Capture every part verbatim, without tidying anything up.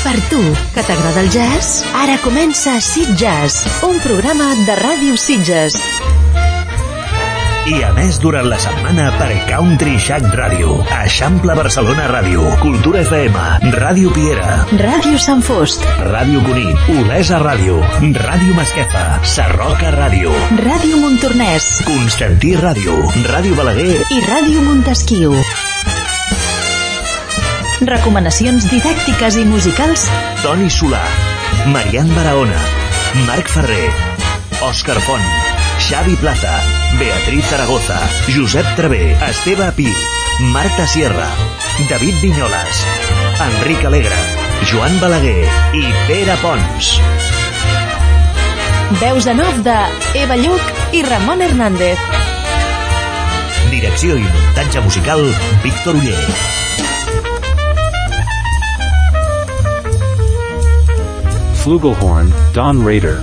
Per tu, que t'agrada el jazz, ara comença Sitges, un programa de Ràdio Sitges. I a més, durant la setmana per Country Shack Ràdio, Eixample Barcelona Ràdio, Cultura F M, Ràdio Piera, Ràdio Sant Fost, Ràdio Cunit, Olesa Ràdio, Ràdio Masquefa, Sarroca Ràdio, Ràdio Montornès, Constantí Ràdio, Ràdio Balaguer i Ràdio Montesquiu. Recomanacions didàctiques i musicals: Toni Solà, Marian Barahona, Marc Ferrer, Òscar Font, Xavi Plaza, Beatriz Zaragoza, Josep Travé, Esteve Pi, Marta Sierra, David Vinyoles, Enric Alegre, Joan Balaguer i Pere Pons. Veus en off de Eva Lluc i Ramon Hernández. Direcció i muntatge musical, Víctor Uller. Flugelhorn, Don Rader.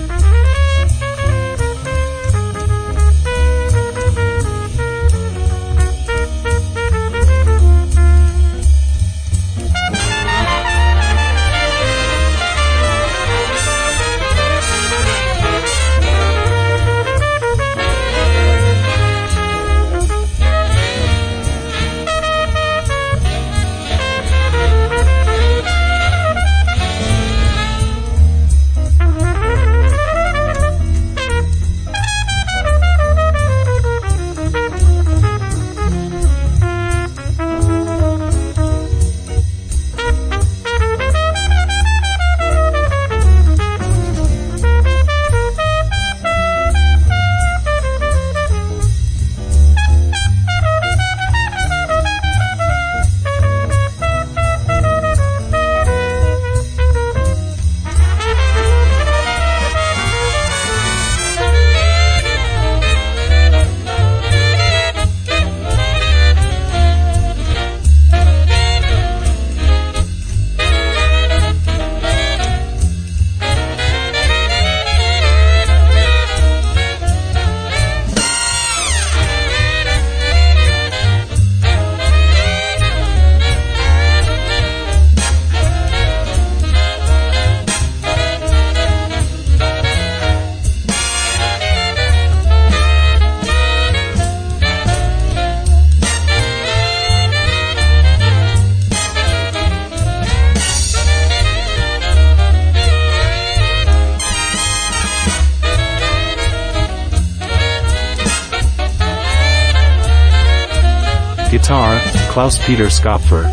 Guitar, Klaus-Peter Skopfer.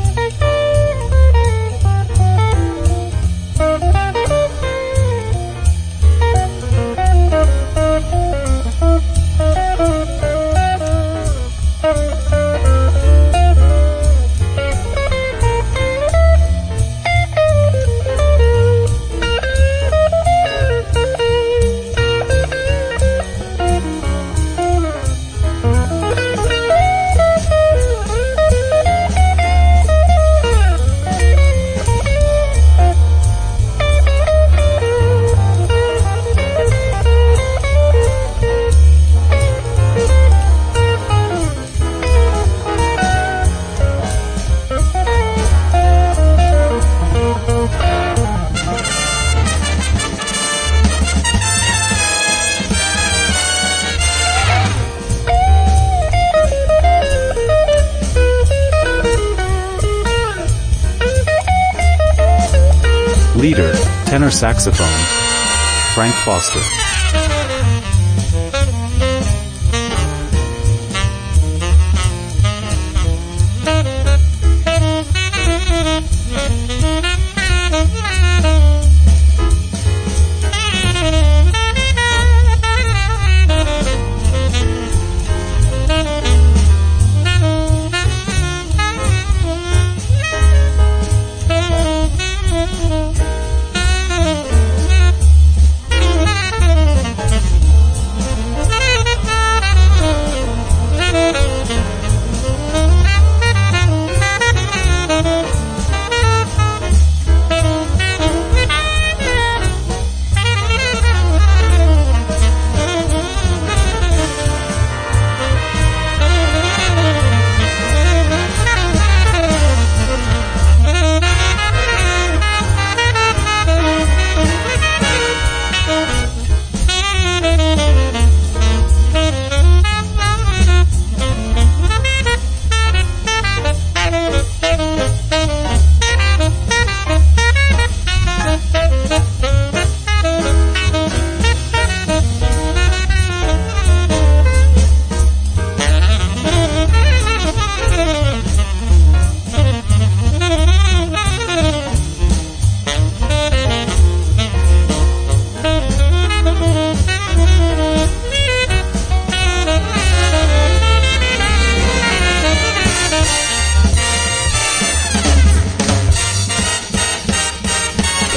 Leader, tenor saxophone, Frank Foster.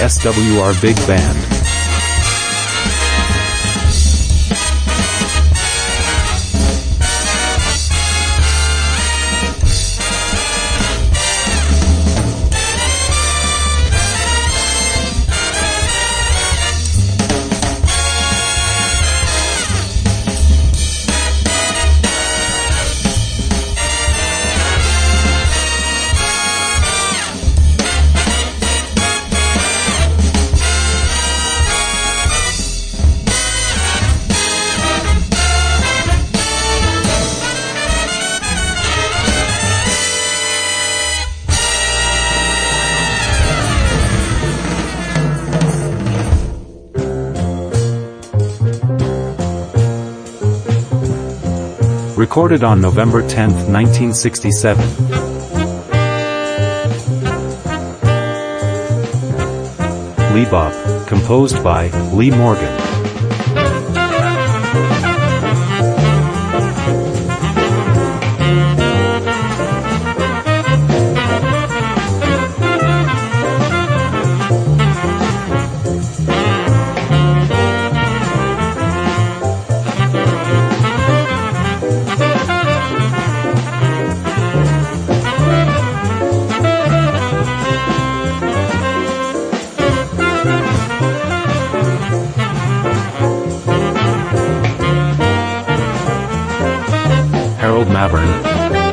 S W R Big Band. Recorded on November tenth, nineteen sixty-seven. Lee Bop, composed by Lee Morgan. Harold Mavern.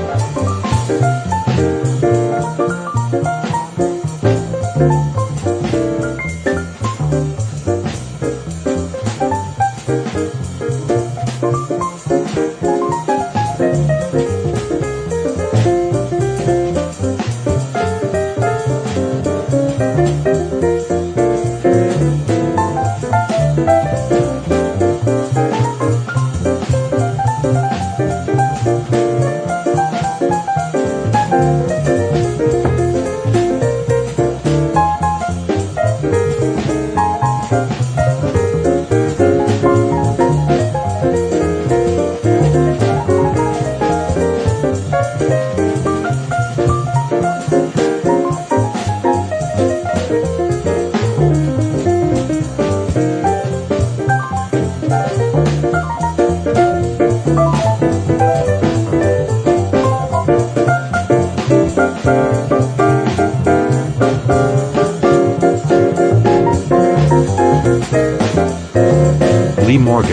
Lee Morgan.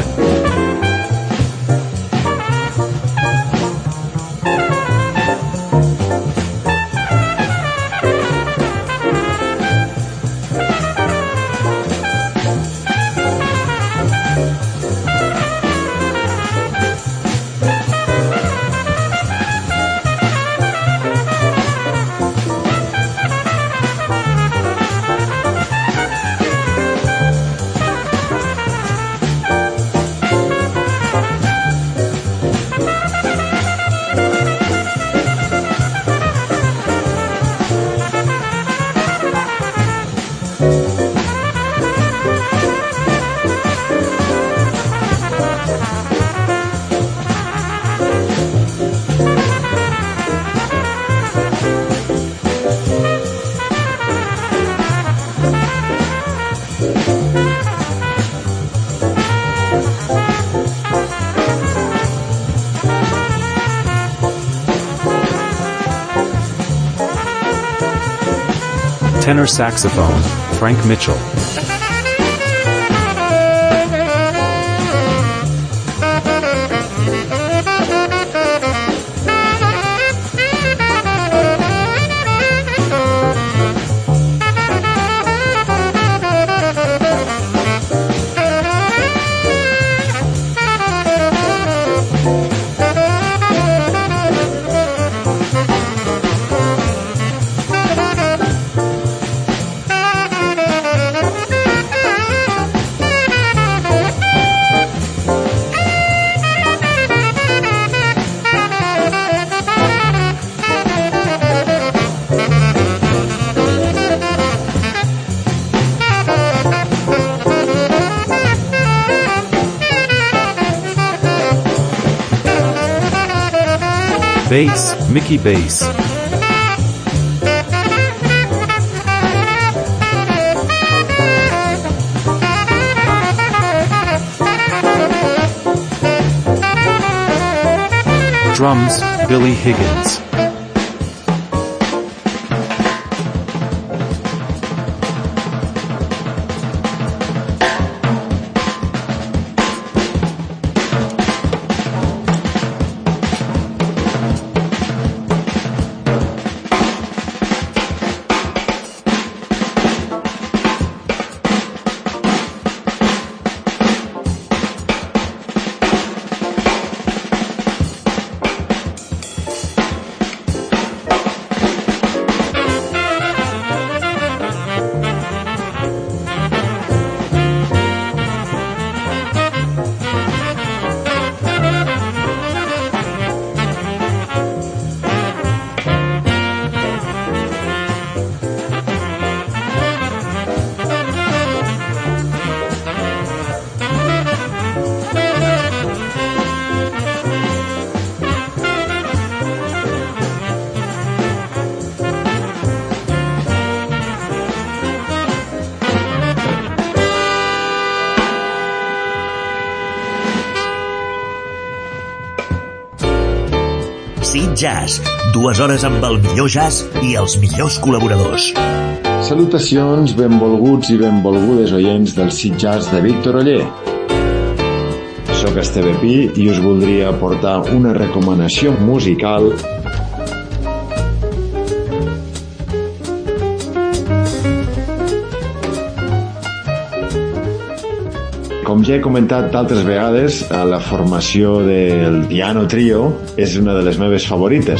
Tenor saxophone, Frank Mitchell. Bass, Mickey Bass. Drums, Billy Higgins. Acid Jazz, dues hores amb el millor jazz i els millors col·laboradors. Salutacions, benvolguts i benvolgudes oients del Acid Jazz de Víctor Oller. Soc Esteve Pi i us voldria aportar una recomanació musical Com ja he comentat d'altres vegades, la formació del Piano Trio és una de les meves favorites.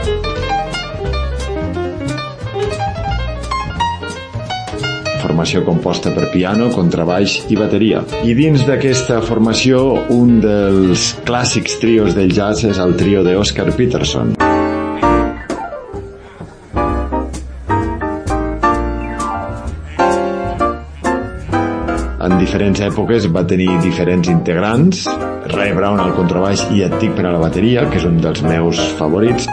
Formació composta per piano, contrabaix i bateria. I dins d'aquesta formació, un dels clàssics trios del jazz és el trio d'Oscar Peterson. En diferents èpoques va tenir diferents integrants, Ray Brown al contrabaix i Ed Tick per a la bateria, que és un dels meus favorits.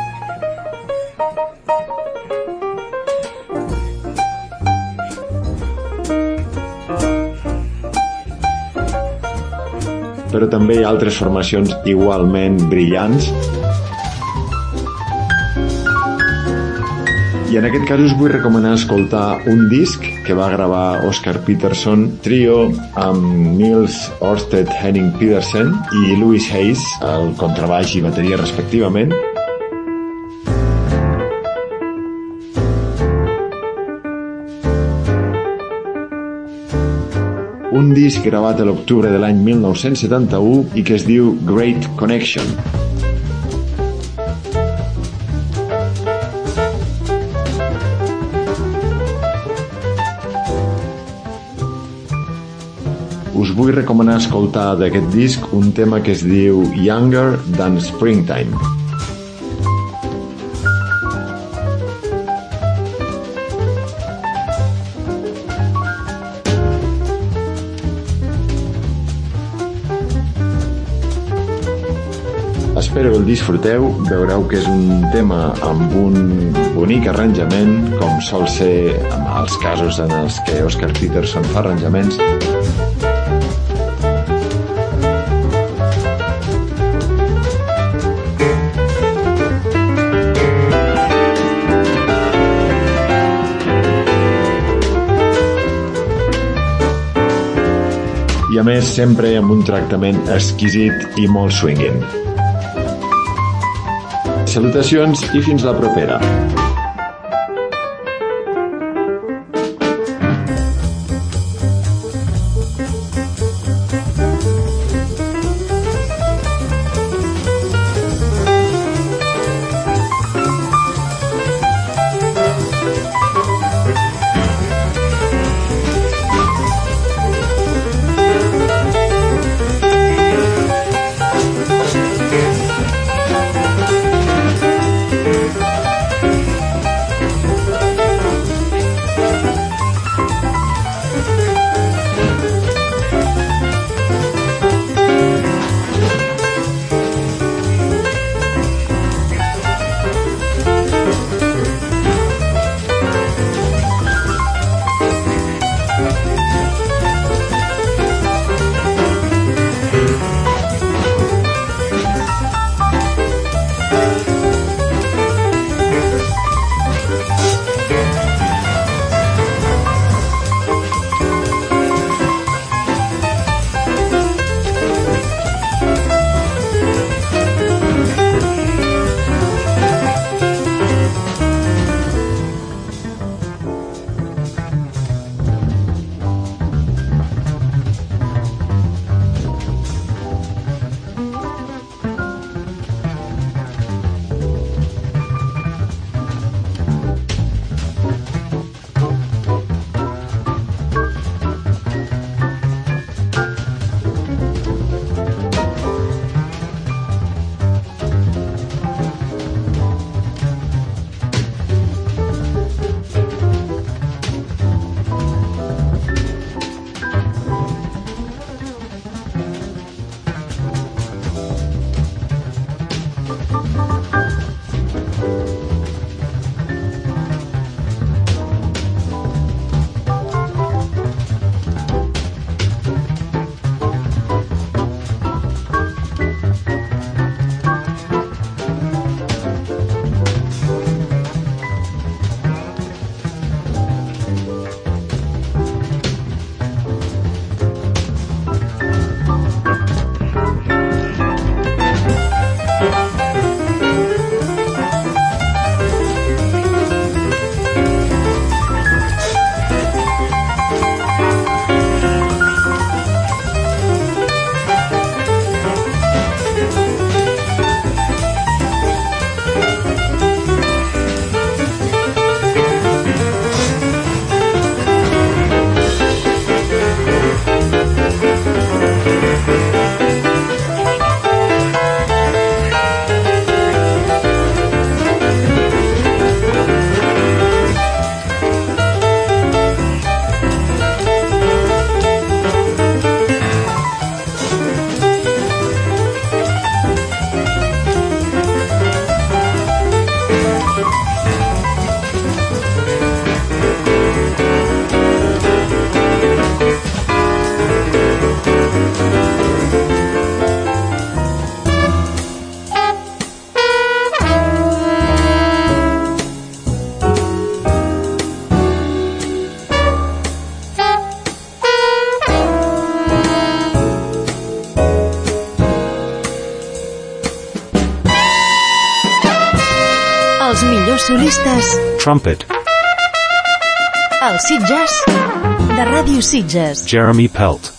Però també hi ha altres formacions igualment brillants. I en aquest cas us vull recomanar escoltar un disc que va gravar Oscar Peterson Trio amb Niels Ørsted Henning Pedersen i Louis Hayes al contrabaix i bateria respectivament. Un disc gravat a l'octubre de l'any mil nou-cents setanta-u i que es diu Great Connection. Us vull recomanar escoltar d'aquest disc un tema que es diu Younger Than Springtime. Espero que el disfruteu, veureu que és un tema amb un bonic arranjament, com sol ser en els casos en els que Oscar Peterson fa arranjaments. I a més sempre amb un tractament exquisit i molt swinging. Salutacions i fins la propera. Els solistes Trumpet, El Sitges de Ràdio Sitges. Jeremy Pelt.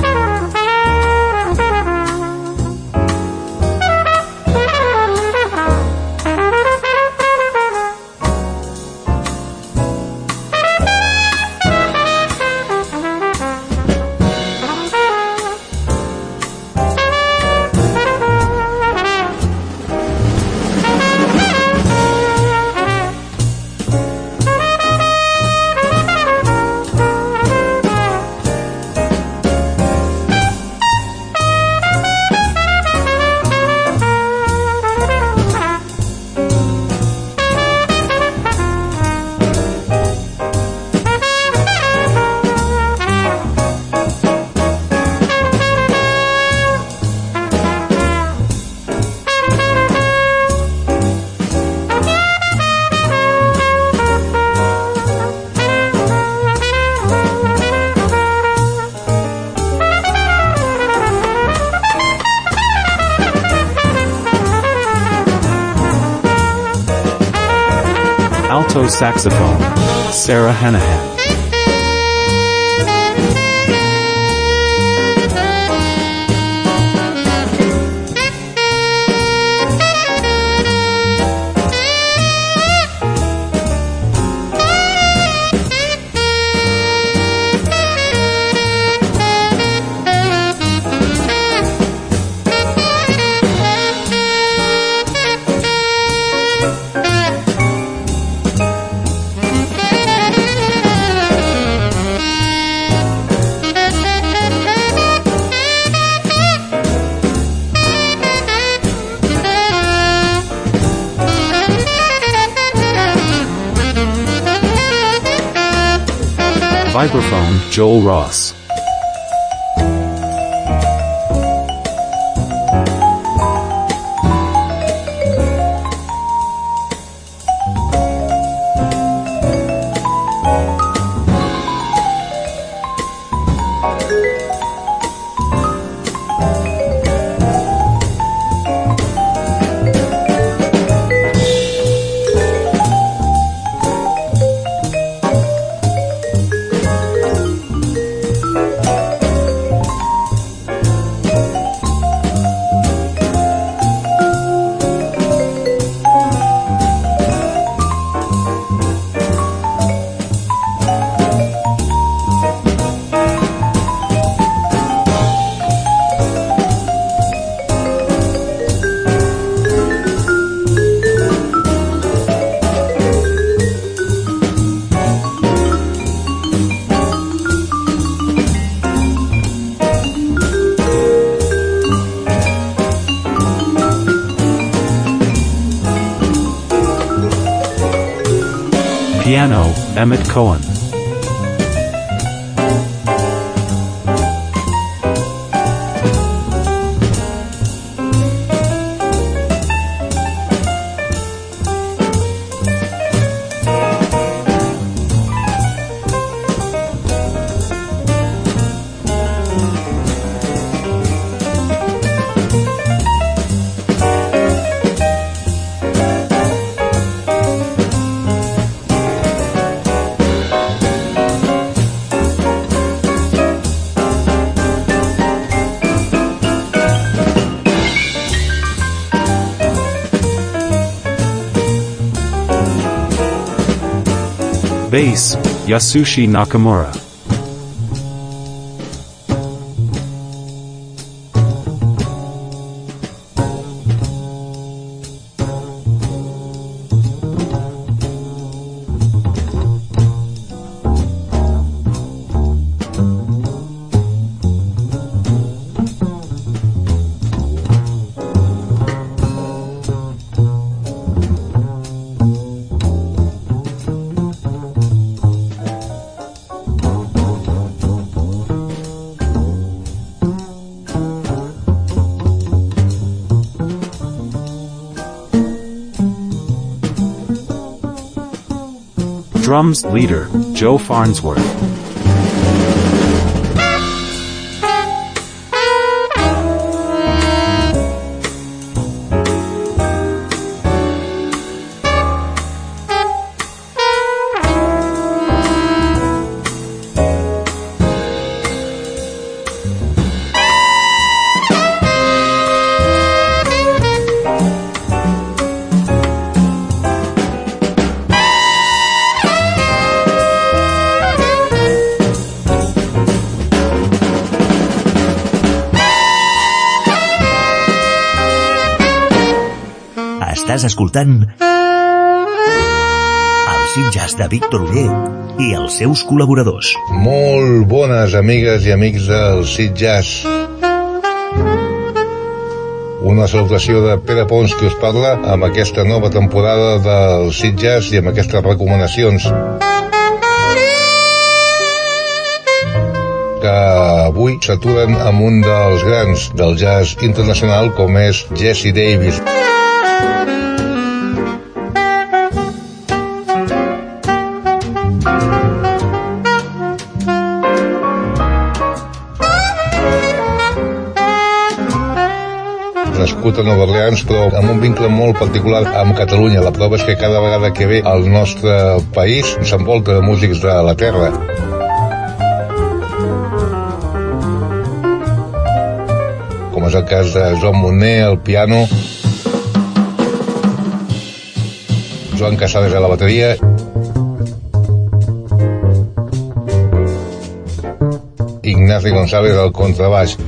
Alto saxophone, Sarah Hanahan. Vibraphone, Joel Ross. Piano, Emmett Cohen. Bass, Yasushi Nakamura. Drums leader, Joe Farnsworth. Estàs escoltant el Sit Jazz de Víctor Oller i els seus col·laboradors. Molt bones amigues i amics del Sit Jazz. Una salutació de Pere Pons, qui us parla, amb aquesta nova temporada del Sit Jazz i amb aquestes recomanacions que avui s'aturen amb un dels grans del jazz internacional, com és Jesse Davis. Nascut a Nova Orleans, però amb un vincle molt particular amb Catalunya. La prova és que cada vegada que ve al nostre país s'envolta de músics de la terra. Com és el cas de Joan Monner al piano, Joan Casades a la bateria, Ignasi González al contrabaix.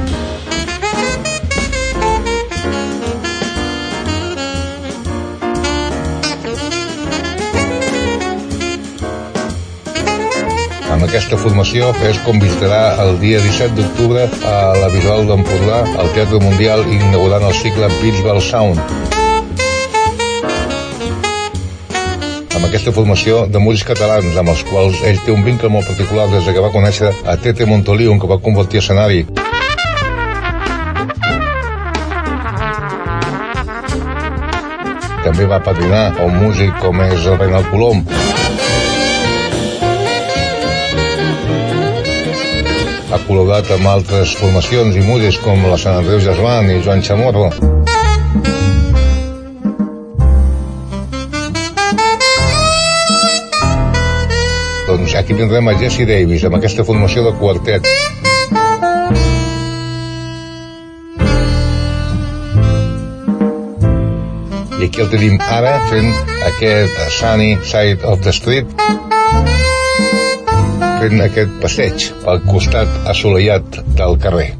Amb aquesta formació és com visitarà el dia disset d'octubre a la Visual d'Empordà, al Teatre Mundial, inaugurant el cicle Beachbell Sound. Amb aquesta formació de músics catalans, amb els quals ell té un vincle molt particular des que va conèixer a Tete Montoliu, que va convertir escenari. També va padrinar un músic com és el Reinald Colom. Ha col·laborat amb altres formacions i músics com la Sant Andreu Jazz Band i Joan Chamorro. Doncs aquí tindrem a Jesse Davis amb aquesta formació de quartet. I aquí el tenim ara fent aquest Sunny Side of the Street, fent aquest passeig pel costat assolellat del carrer.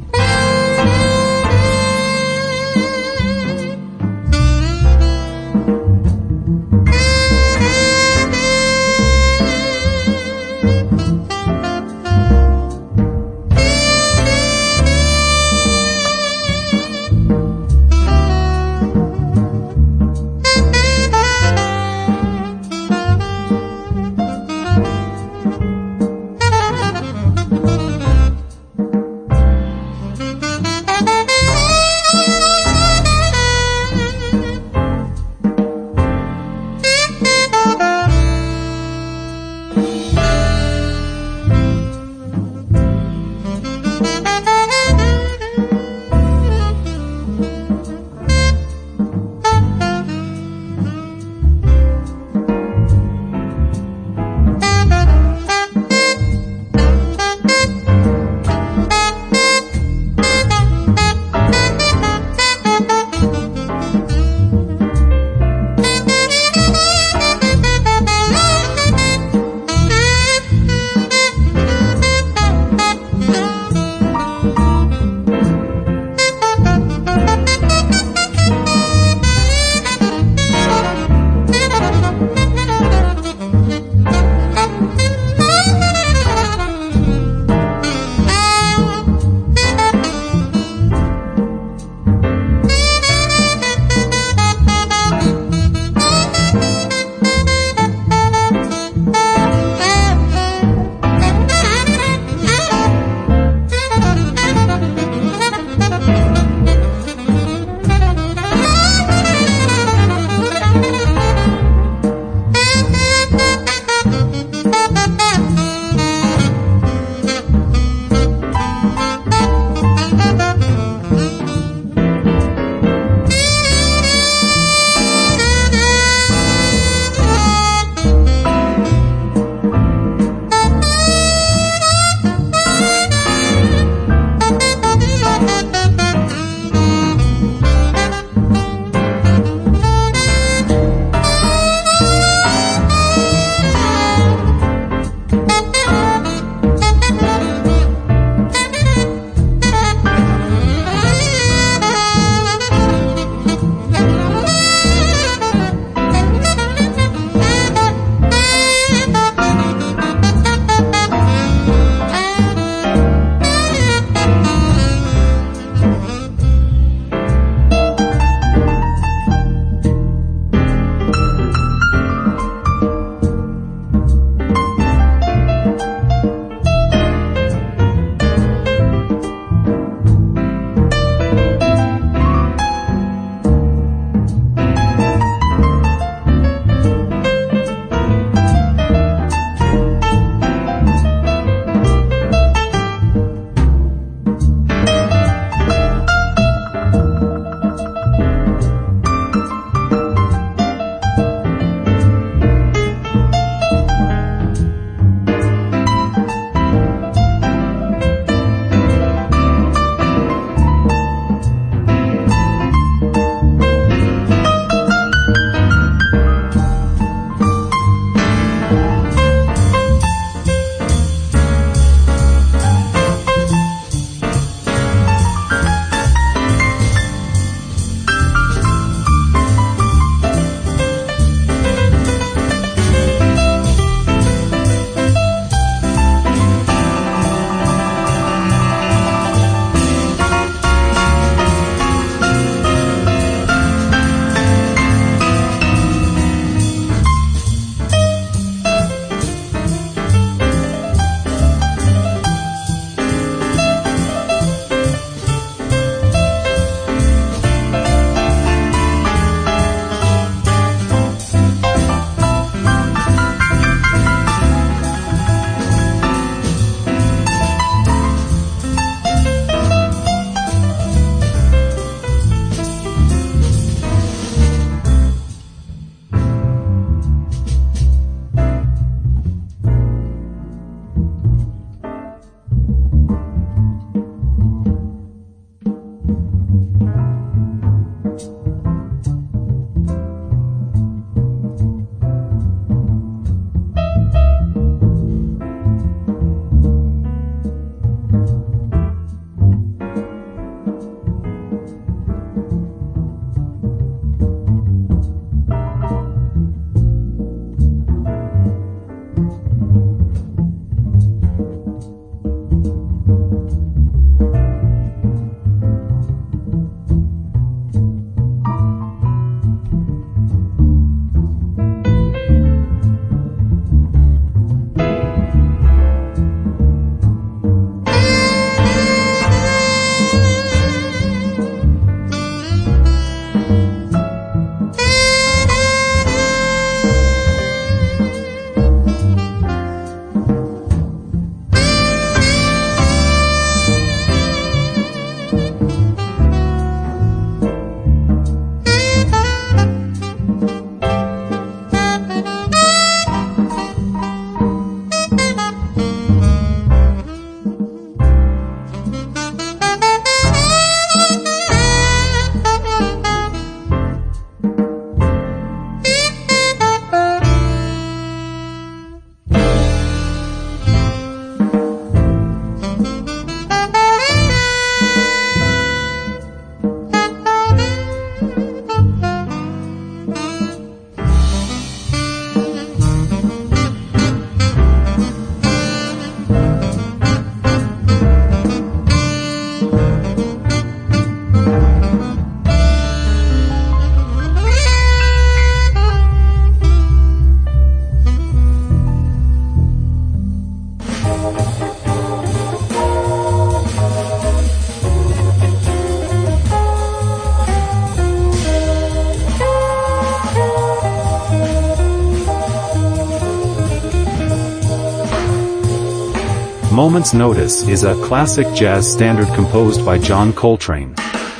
Moment's Notice is a classic jazz standard composed by John Coltrane.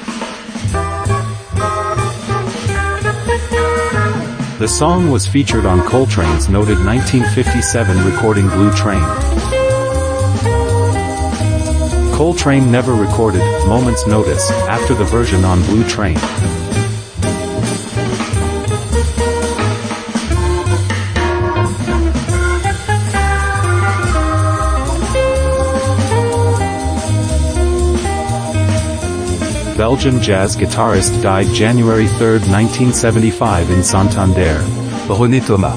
The song was featured on Coltrane's noted nineteen fifty-seven recording Blue Train. Coltrane never recorded Moment's Notice after the version on Blue Train. Belgian jazz guitarist died January third, nineteen seventy-five in Santander. René Thomas.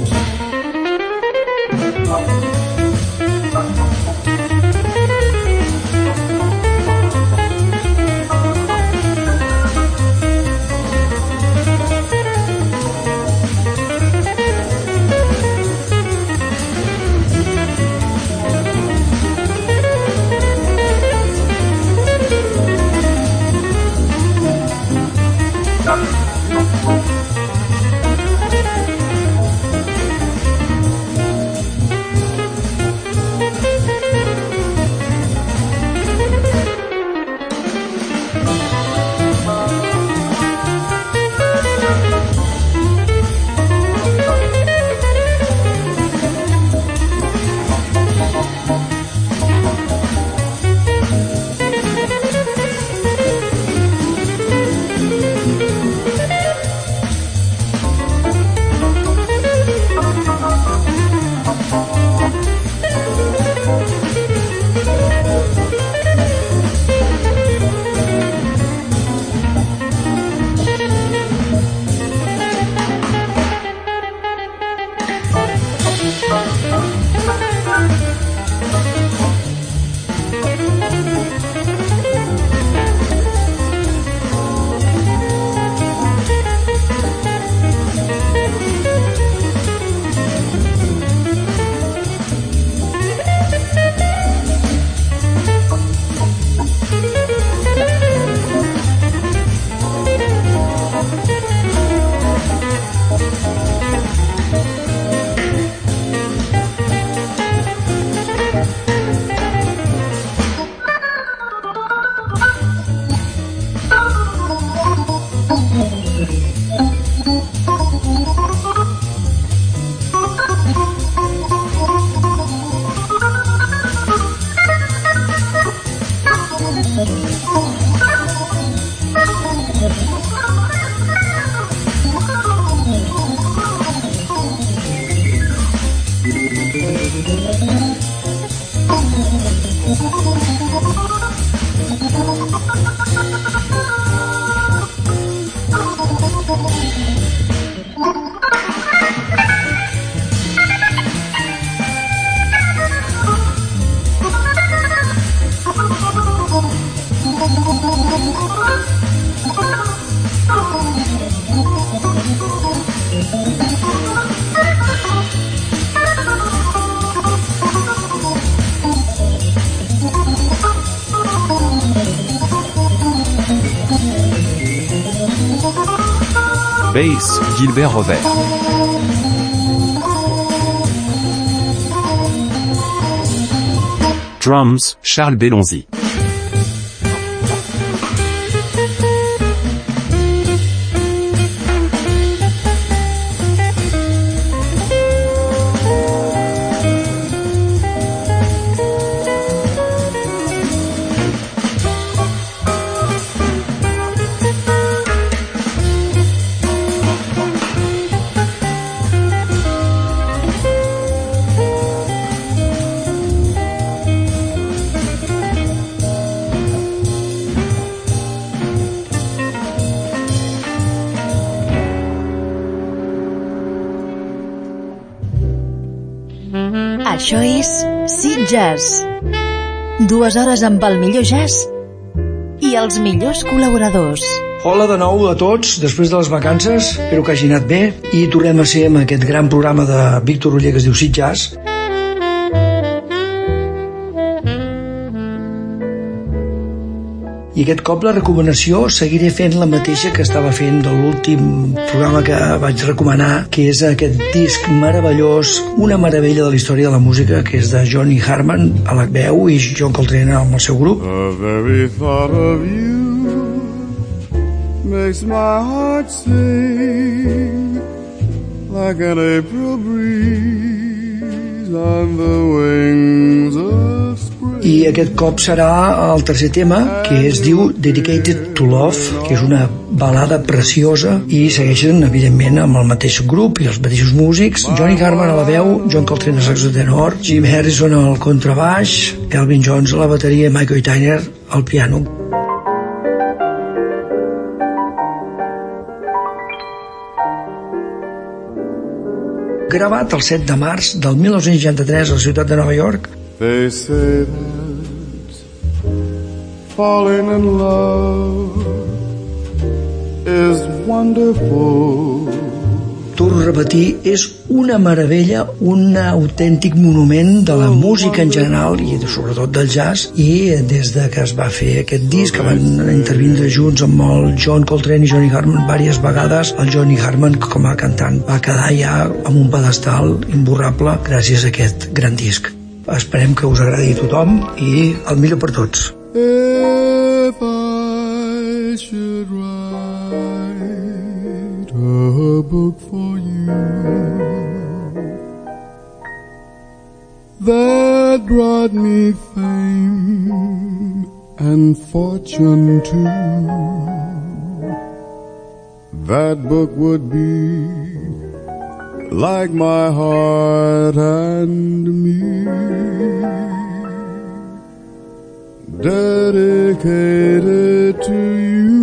Bass, Gilbert Rover. Drums, Charles Bellonzi. Això és Sid Jazz. Dues hores amb el millor jazz i els millors col·laboradors. Hola de nou a tots, després de les vacances, espero que hagi anat bé i tornem a ser amb aquest gran programa de Víctor Oller que es diu Sid Jazz. I aquest cop la recomanació seguiré fent la mateixa que estava fent de l'últim programa que vaig recomanar, que és aquest disc meravellós, una meravella de la història de la música, que és de Johnny Hartman a la veu i John Coltrane amb el seu grup. The very thought of you makes my heart sing like an April breeze on the wings of spring. I aquest cop serà el tercer tema, que es diu Dedicated to Love, que és una balada preciosa, i segueixen evidentment amb el mateix grup i els mateixos músics: Johnny Hartman a la veu, John Coltrane a saxo tenor, Jim Harrison al contrabaix, Elvin Jones a la bateria i Michael Tyner al piano. Gravat el set de març del mil nou-cents seixanta-tres a la ciutat de Nova York. They say that falling in love is wonderful. Torno a repetir, és una meravella, un autèntic monument de la música en general i sobretot del jazz, i des de que es va fer aquest disc, que van intervindre junts amb el John Coltrane i Johnny Hartman diverses vegades, el Johnny Hartman com a cantant va quedar ja amb un pedestal imborrable gràcies a aquest gran disc. Esperem que us agradi a tothom i el millor per tots. If I should write a book for you that brought me fame and fortune too, that book would be like my heart and me, dedicated to you.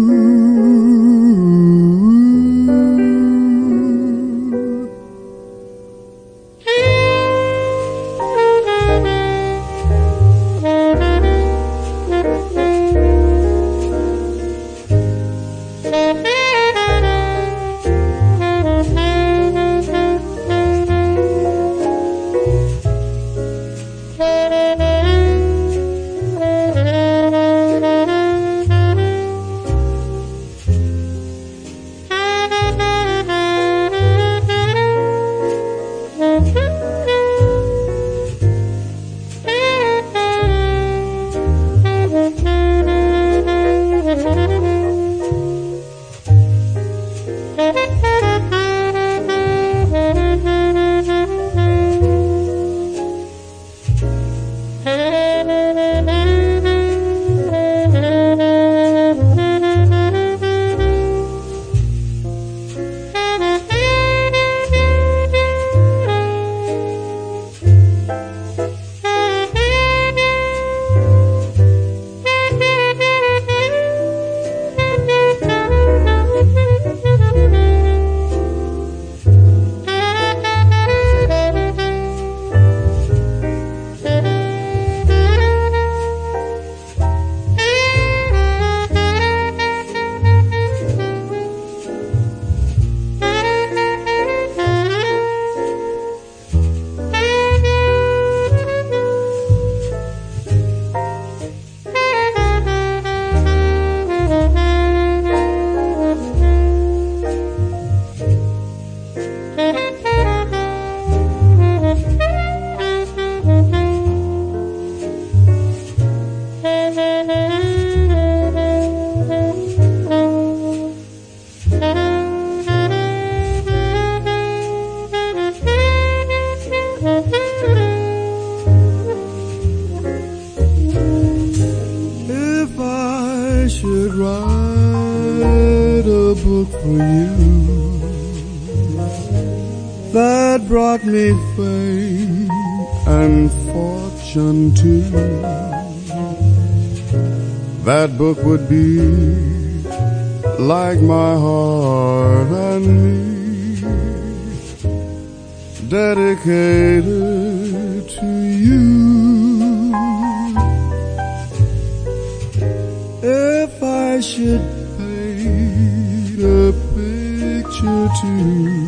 That brought me fame and fortune too. That book would be like my heart and me, dedicated to you. If I should paint a picture too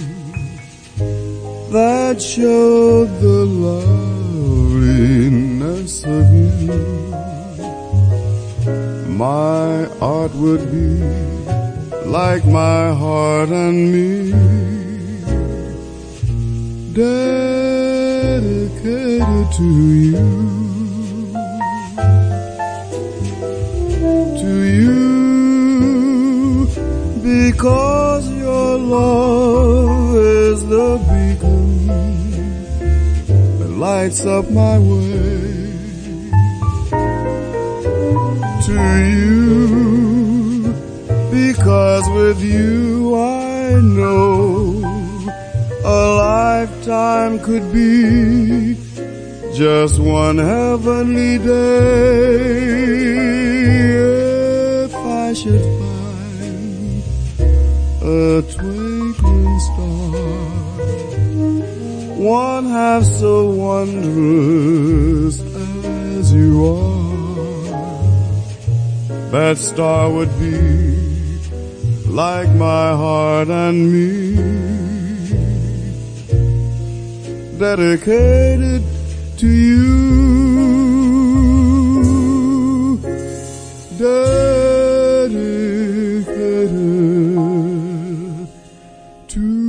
that showed the loveliness of you, my art would be like my heart and me, dedicated to you, to you, because your love is the beacon that lights up my way. To you, because with you I know a lifetime could be just one heavenly day. If I should find a twinkling star, one half so wondrous as you are, that star would be like my heart and me, dedicated to you, dedicated to you.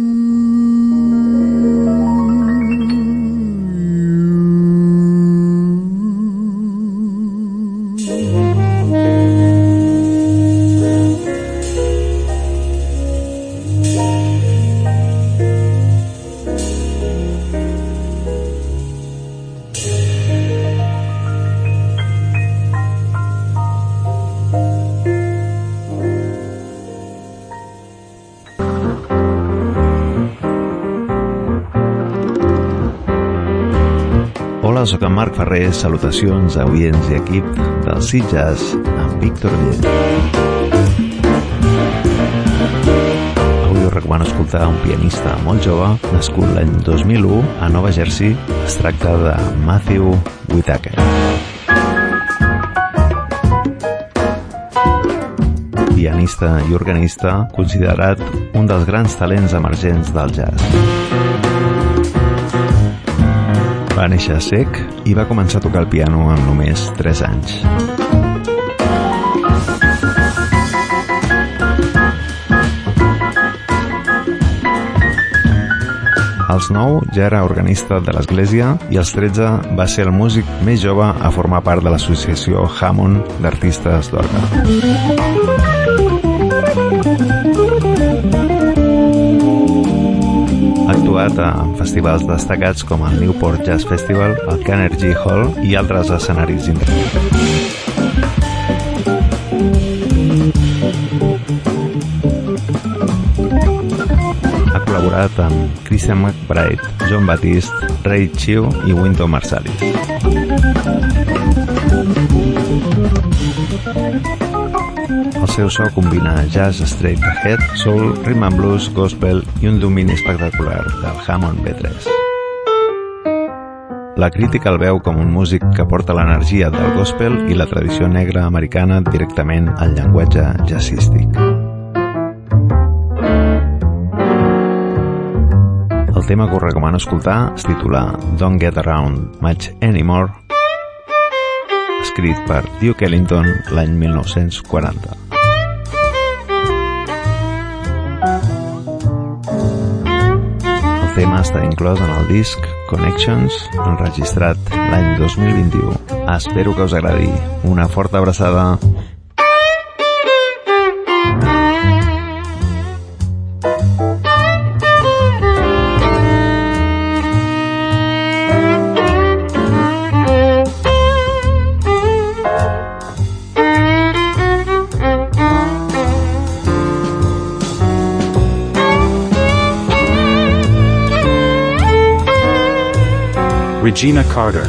Hola, soc en Marc Ferrer, salutacions a oients i equip del Sitges amb Víctor Oller. Avui us recomano escoltar un pianista molt jove, nascut l'any dos mil u a Nova Jersey. Es tracta de Matthew Whitaker. Pianista i organista, considerat un dels grans talents emergents del jazz. Va néixer sec i va començar a tocar el piano amb només tres anys. Als nou ja era organista de l'església i als tretze va ser el músic més jove a formar part de l'associació Hammond d'artistes d'orgue. Ha actuat a festivals destacats com el Newport Jazz Festival, el Carnegie Hall i altres escenaris internacionals. Ha col·laborat amb Christian McBride, John Batiste, Ray Chew i Wynton Marsalis. El seu so combina jazz straight ahead, soul, rhythm and blues, gospel i un domini espectacular del Hammond B tres. La crítica el veu com un músic que porta l'energia del gospel i la tradició negra americana directament al llenguatge jazzístic. El tema que us recomano escoltar es titula Don't Get Around Much Anymore, escrit per Duke Ellington l'any mil nou-cents quaranta. El tema està inclòs en el disc Connections, enregistrat l'any dos mil vint-i-u. Espero que us agradi. Una forta abraçada. Regina Carter.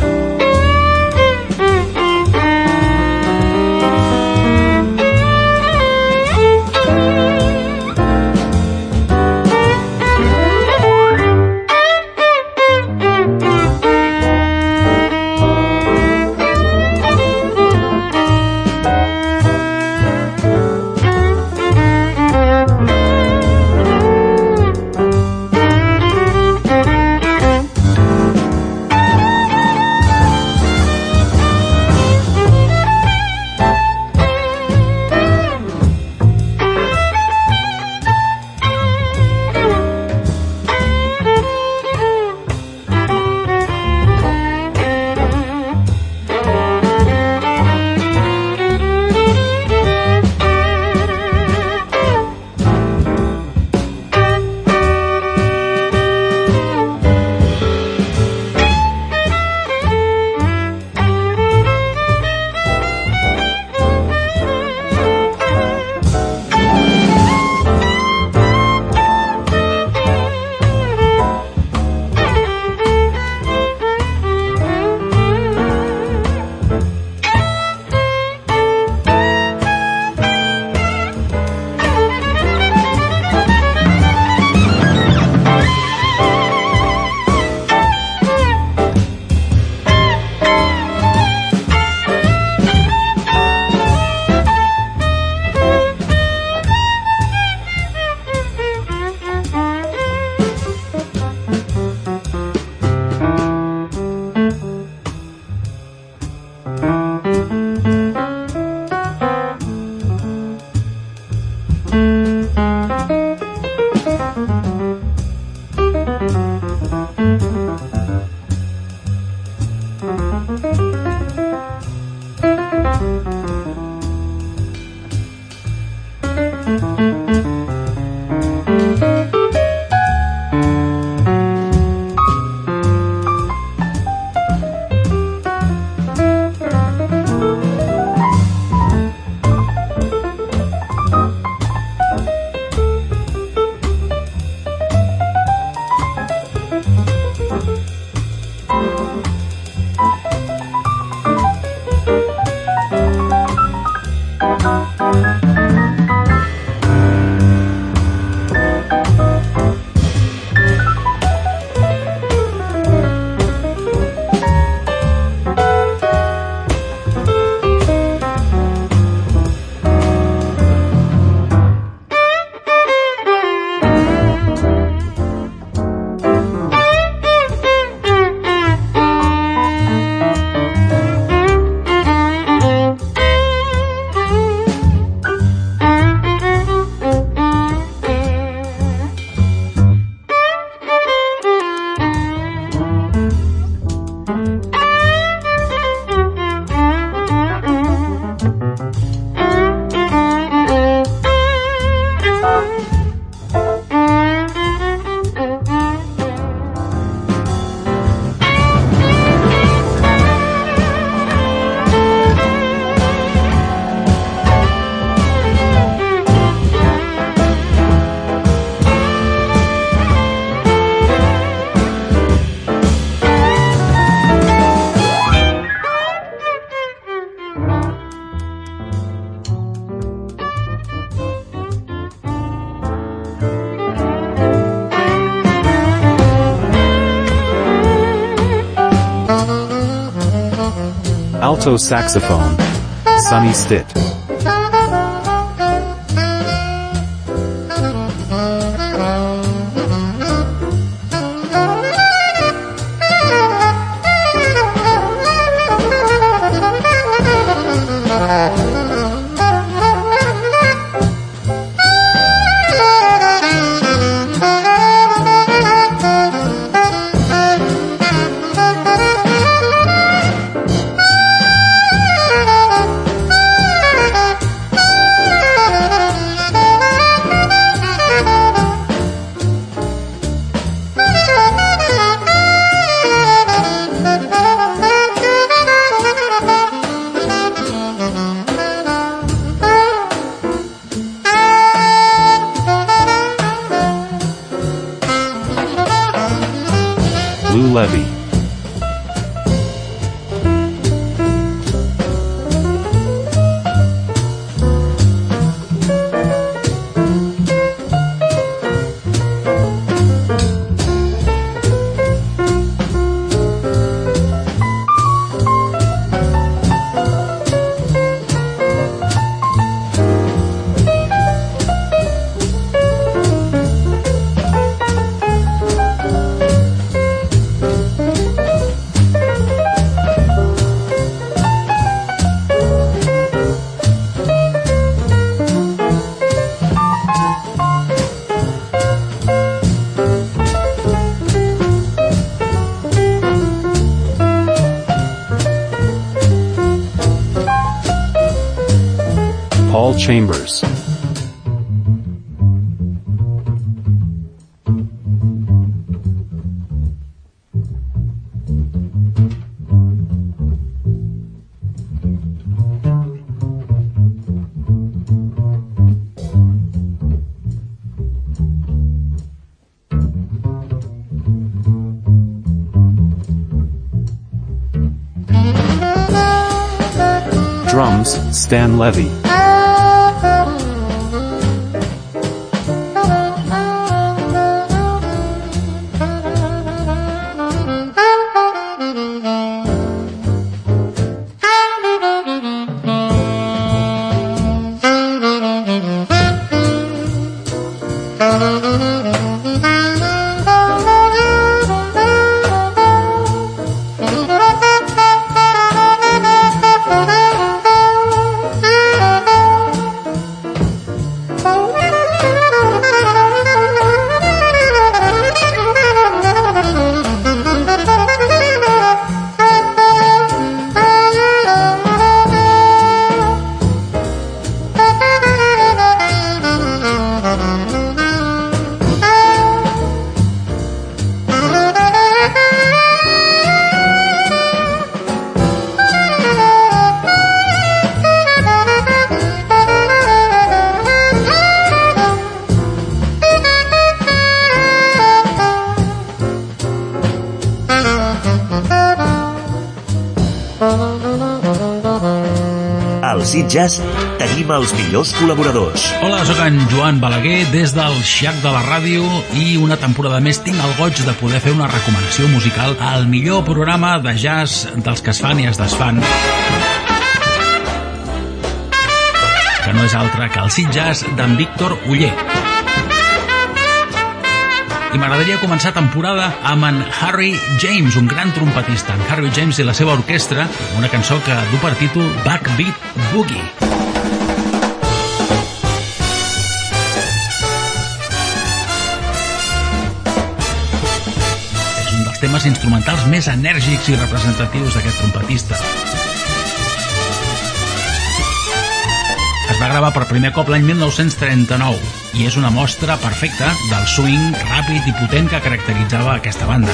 Alto saxophone, Sonny Stitt. Lou Levy. Paul Chambers. Drums, Stan Levy. Al Sitges tenim els millors col·laboradors. Hola, sóc en Joan Balaguer des del Xac de la Ràdio i una temporada més tinc el goig de poder fer una recomanació musical al millor programa de jazz dels que es fan i es desfan, que no és altre que el Sitges d'en Víctor Oller. I m'agradaria començar temporada amb en Harry James, un gran trompetista, en Harry James i la seva orquestra, una cançó que du per títol Backbeat Boogie. És un dels temes instrumentals més enèrgics i representatius d'aquest trompetista. Es va gravar per primer cop l'any mil nou-cents trenta-nou i és una mostra perfecta del swing ràpid i potent que caracteritzava aquesta banda.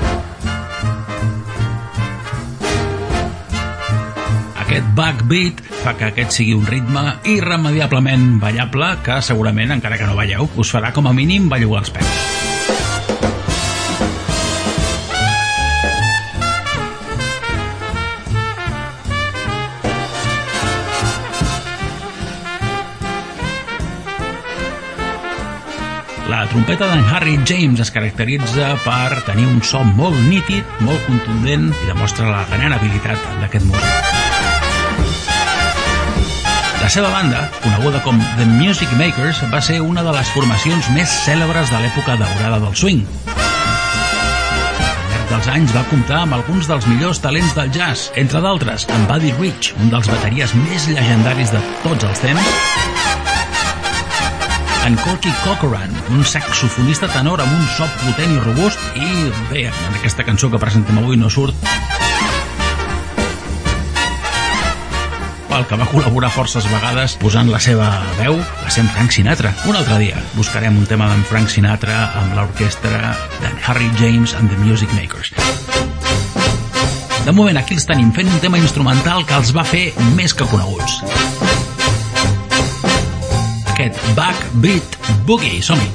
Aquest backbeat fa que aquest sigui un ritme irremediablement ballable que segurament, encara que no balleu, us farà com a mínim bellugar els peus. La trompeta d'en Harry James es caracteritza per tenir un so molt nítid, molt contundent i demostra la gran habilitat d'aquest músic. La seva banda, coneguda com The Music Makers, va ser una de les formacions més cèlebres de l'època daurada del swing. Al llarg dels anys va comptar amb alguns dels millors talents del jazz, entre d'altres, en Buddy Rich, un dels bateries més llegendaris de tots els temps, en Corky Corcoran, un saxofonista tenor amb un so potent i robust, i bé, en aquesta cançó que presentem avui no surt, el que va col·laborar forces vegades posant la seva veu, va ser en Frank Sinatra. Un altre dia buscarem un tema d'en Frank Sinatra amb l'orquestra d'en Harry James and the Music Makers. De moment aquí els tenim fent un tema instrumental que els va fer més que coneguts. Aquest Backbeat Boogie, som-hi!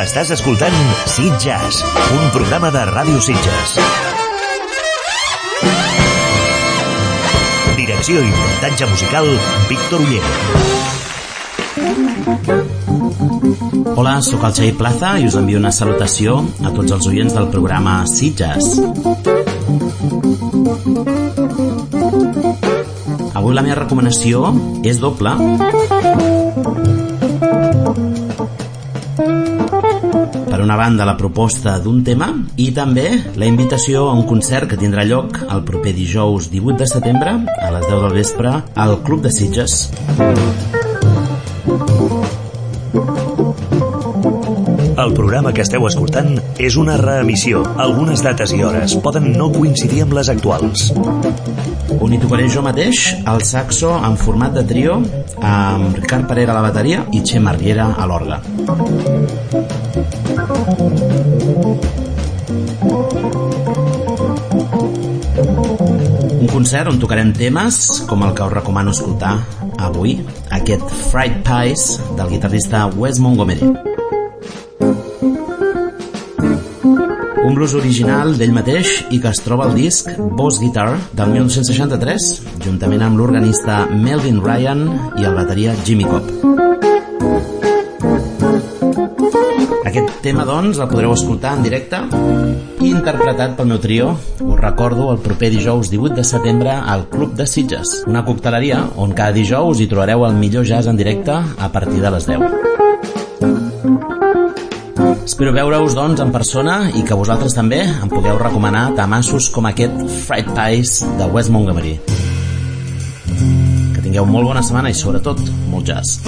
Estàs escoltant Sitges, un programa de Ràdio Sitges. Direcció i muntatge musical, Víctor Uller. Hola, sóc el Xavi Plaza i us envio una salutació a tots els oients del programa Sitges. Avui la meva recomanació és doble. Per una banda, la proposta d'un tema i també la invitació a un concert que tindrà lloc el proper dijous divuit de setembre a les deu del vespre al Club de Sitges. El programa que esteu escoltant és una reemissió. Algunes dates i hores poden no coincidir amb les actuals. On hi tocaré jo mateix, el saxo en format de trio, amb Ricard Parera a la bateria i Txema Riera a l'orgue. Un concert on tocarem temes com el que us recomano escoltar avui, aquest Fried Pies del guitarrista Wes Montgomery. Un blues original d'ell mateix i que es troba al disc Boss Guitar del dinou seixanta-tres, juntament amb l'organista Melvin Ryan i el bateria Jimmy Cobb. Aquest tema, doncs, el podreu escoltar en directe i interpretat pel meu trio. Us recordo el proper dijous divuit de setembre al Club de Sitges, una cocteleria on cada dijous hi trobareu el millor jazz en directe a partir de les deu. Espero veure-us, doncs, en persona i que vosaltres també em pugueu recomanar tamassos com aquest Fried Pies de Wes Montgomery. Que tingueu molt bona setmana i, sobretot, molt jazz.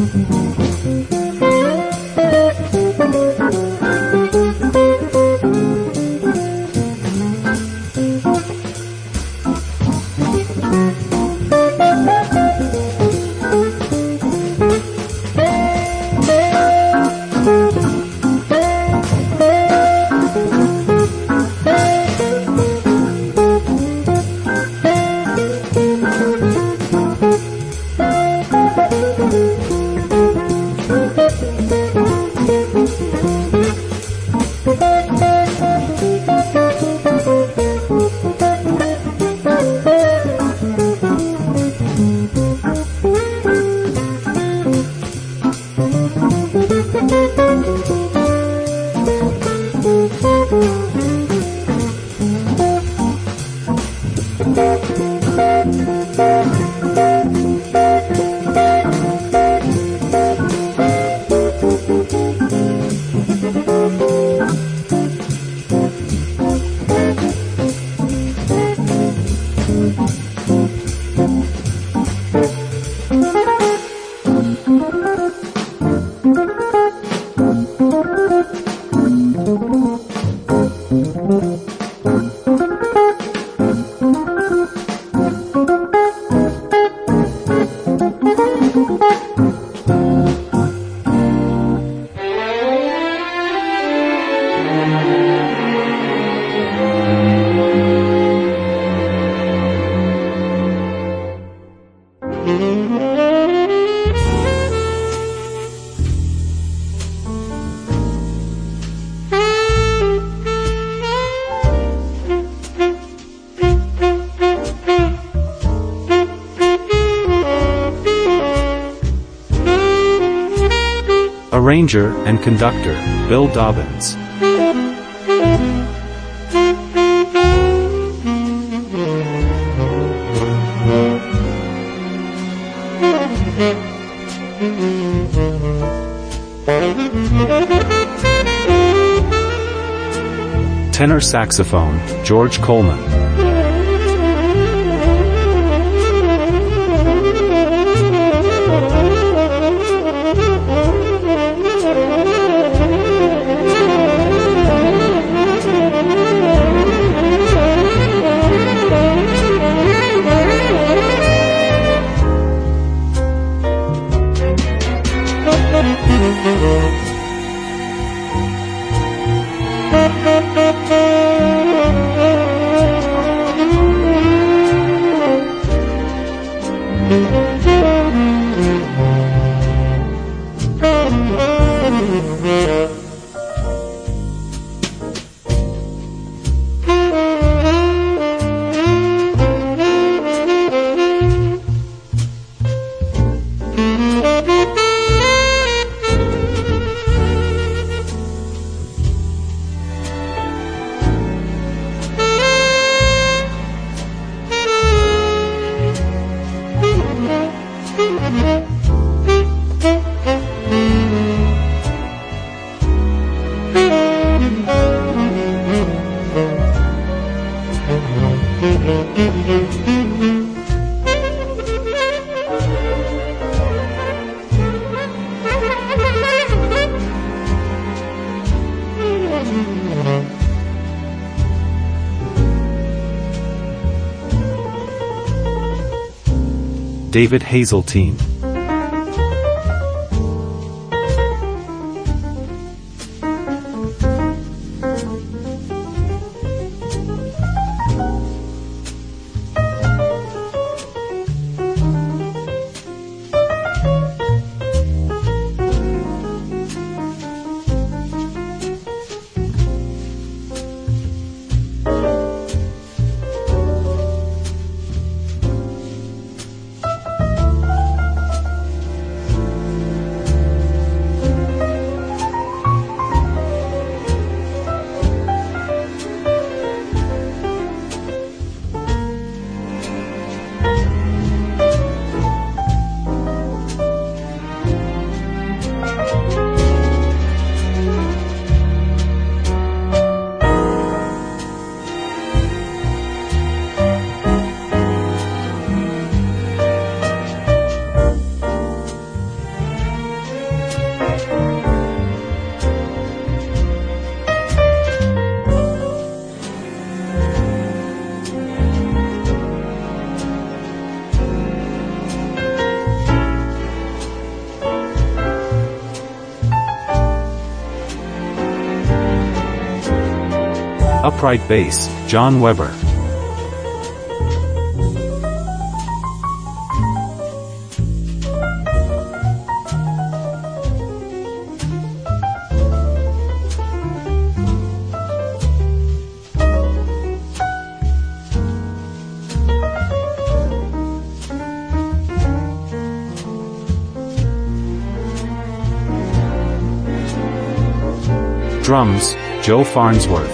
Arranger and conductor, Bill Dobbins. Tenor saxophone, George Coleman. David Hazeltine. Upright bass, John Weber. Drums, Joe Farnsworth.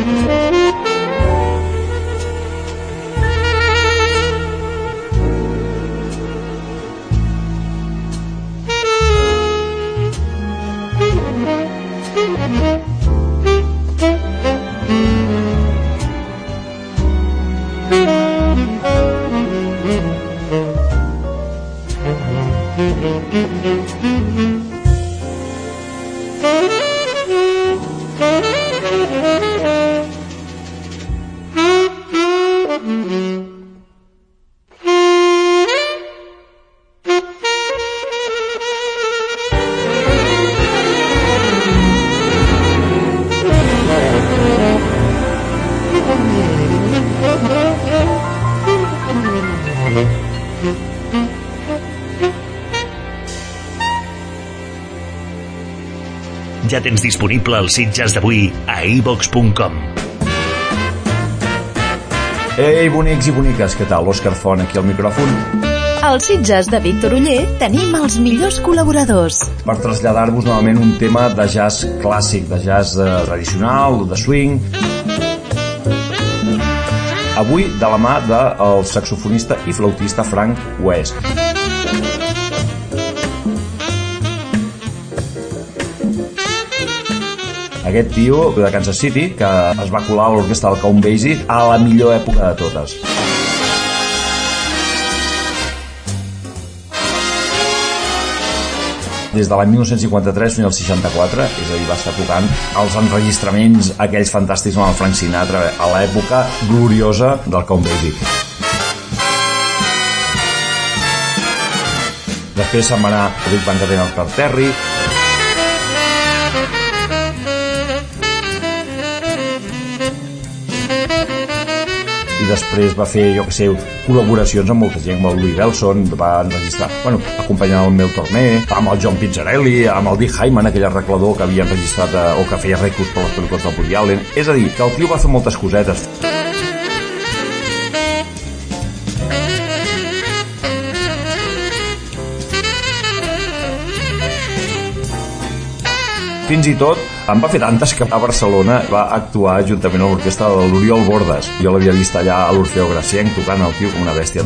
Ja tens disponible el Sitges d'avui a i vox punt com. Ei, bonics i boniques, què tal? Òscar Font, aquí al micròfon. Al Sitges de Víctor Oller tenim els millors col·laboradors. Per traslladar-vos novament un tema de jazz clàssic, de jazz eh, tradicional, de swing. Avui de la mà del saxofonista i flautista Frank West. Aquest tio de Kansas City que es va colar a l'orquestra del Count Basie a la millor època de totes. Des de l'any mil nou-cents cinquanta-tres fins al seixanta-quatre, és a dir, va estar tocant els enregistraments aquells fantàstics amb el Frank Sinatra a l'època gloriosa del Count Basie. Després se'n va anar a Big Band que tenen el Carl Terry. I després va fer, jo que sé, col·laboracions amb molta gent, amb el Louis Bellson, va enregistrar, bueno, acompanyant el Mel Tormé, amb el John Pizzarelli, amb el Dick Hyman, aquell arreglador que havia enregistrat eh, o que feia rècords per les pel·lícules del Woody Allen. És a dir, que el tio va fer moltes cosetes. Fins i tot en va fer tantes que a Barcelona va actuar juntament amb l'orquestra de l'Oriol Bordes. Jo l'havia vist allà a l'Orfeo Gracienc tocant el tio com una bèstia.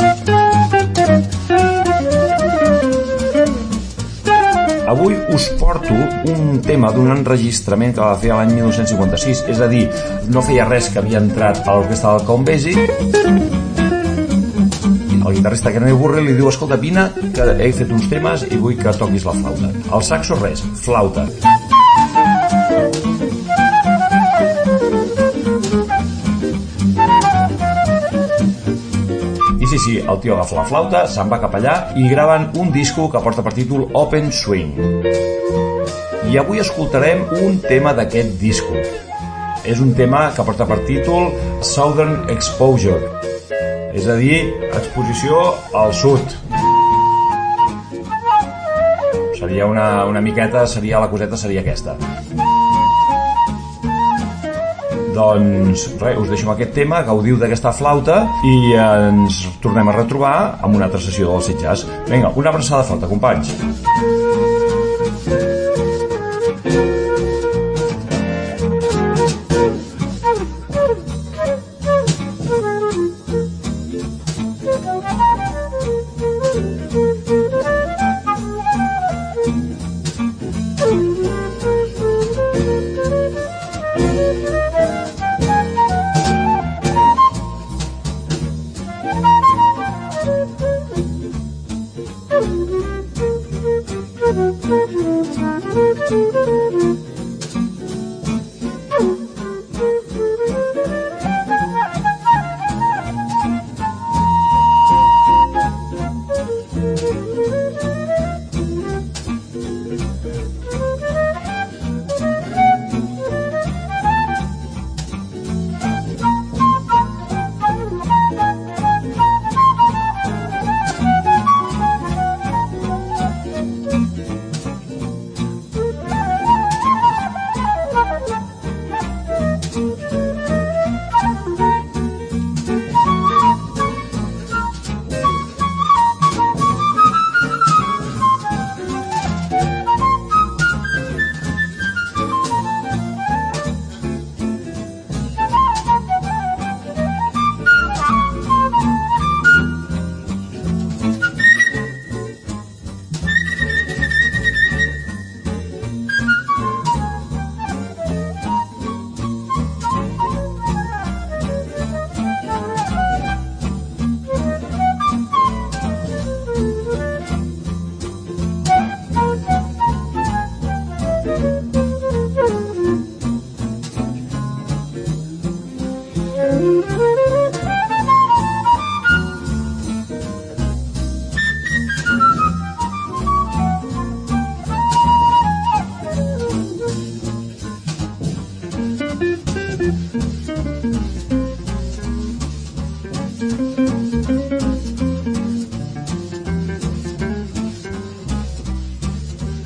Avui us porto un tema d'un enregistrament que va fer l'any mil nou-cents cinquanta-sis, és a dir, no feia res que havia entrat a l'orquestra del Count Basie. El guitarrista Kenny Burrell li diu: escolta, vine, que he fet uns temes i vull que toquis la flauta. El saxo res, flauta. I sí, sí, el tio agafa la flauta, se'n va cap allà i graven un disco que porta per títol Open Swing. I avui escoltarem un tema d'aquest disco. És un tema que porta per títol Southern Exposure, és a dir, exposició al sud. Seria una, una miqueta, seria la coseta, seria aquesta. Doncs res, us deixo amb aquest tema, gaudiu d'aquesta flauta i ens tornem a retrobar amb una altra sessió del Sitges. Vinga, una abraçada forta, companys.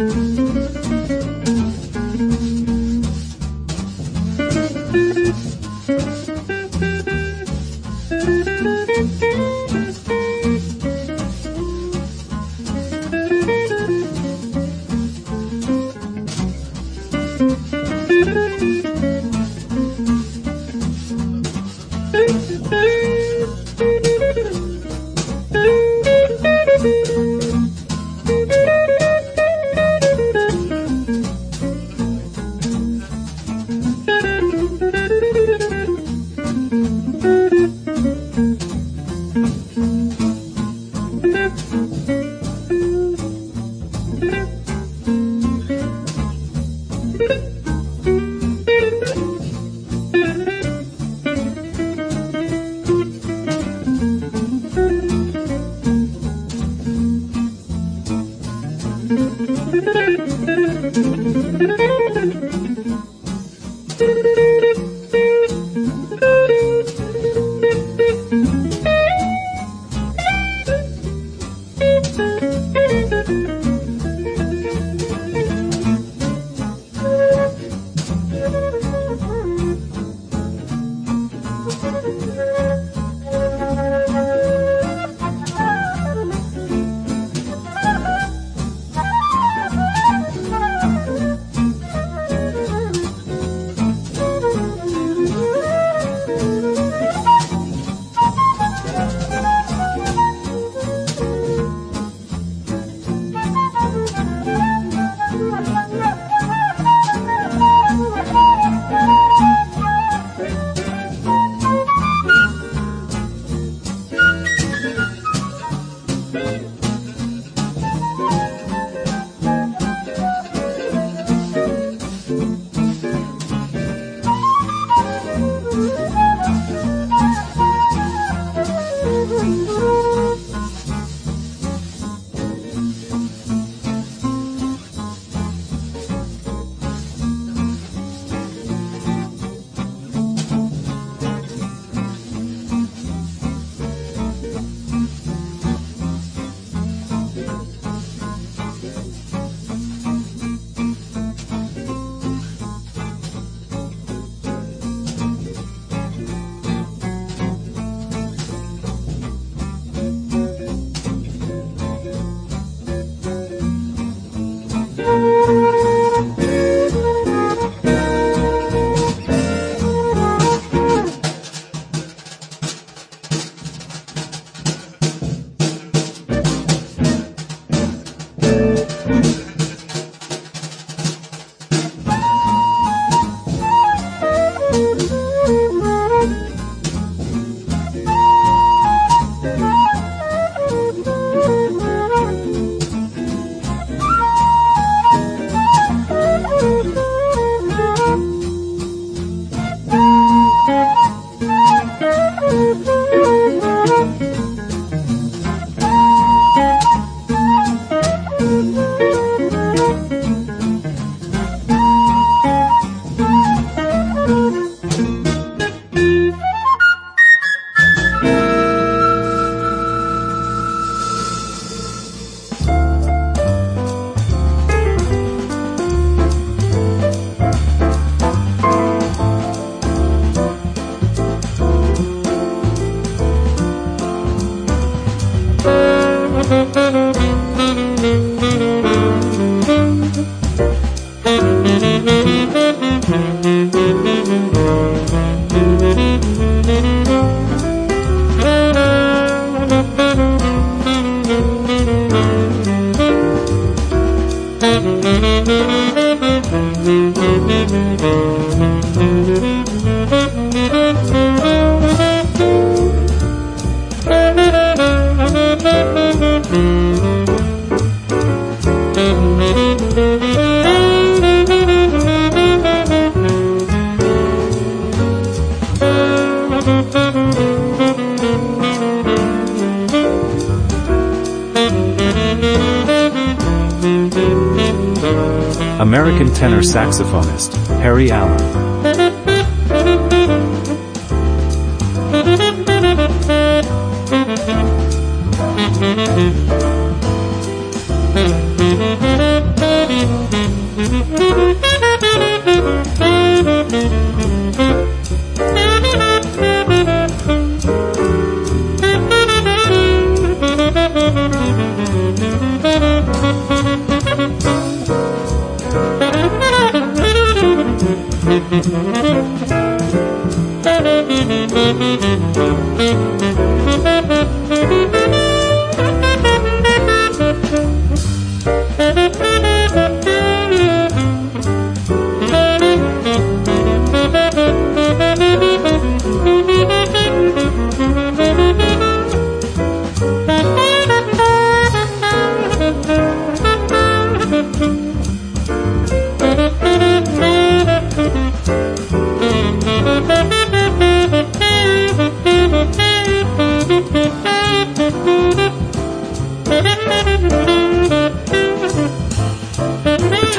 American tenor saxophonist, Harry Allen.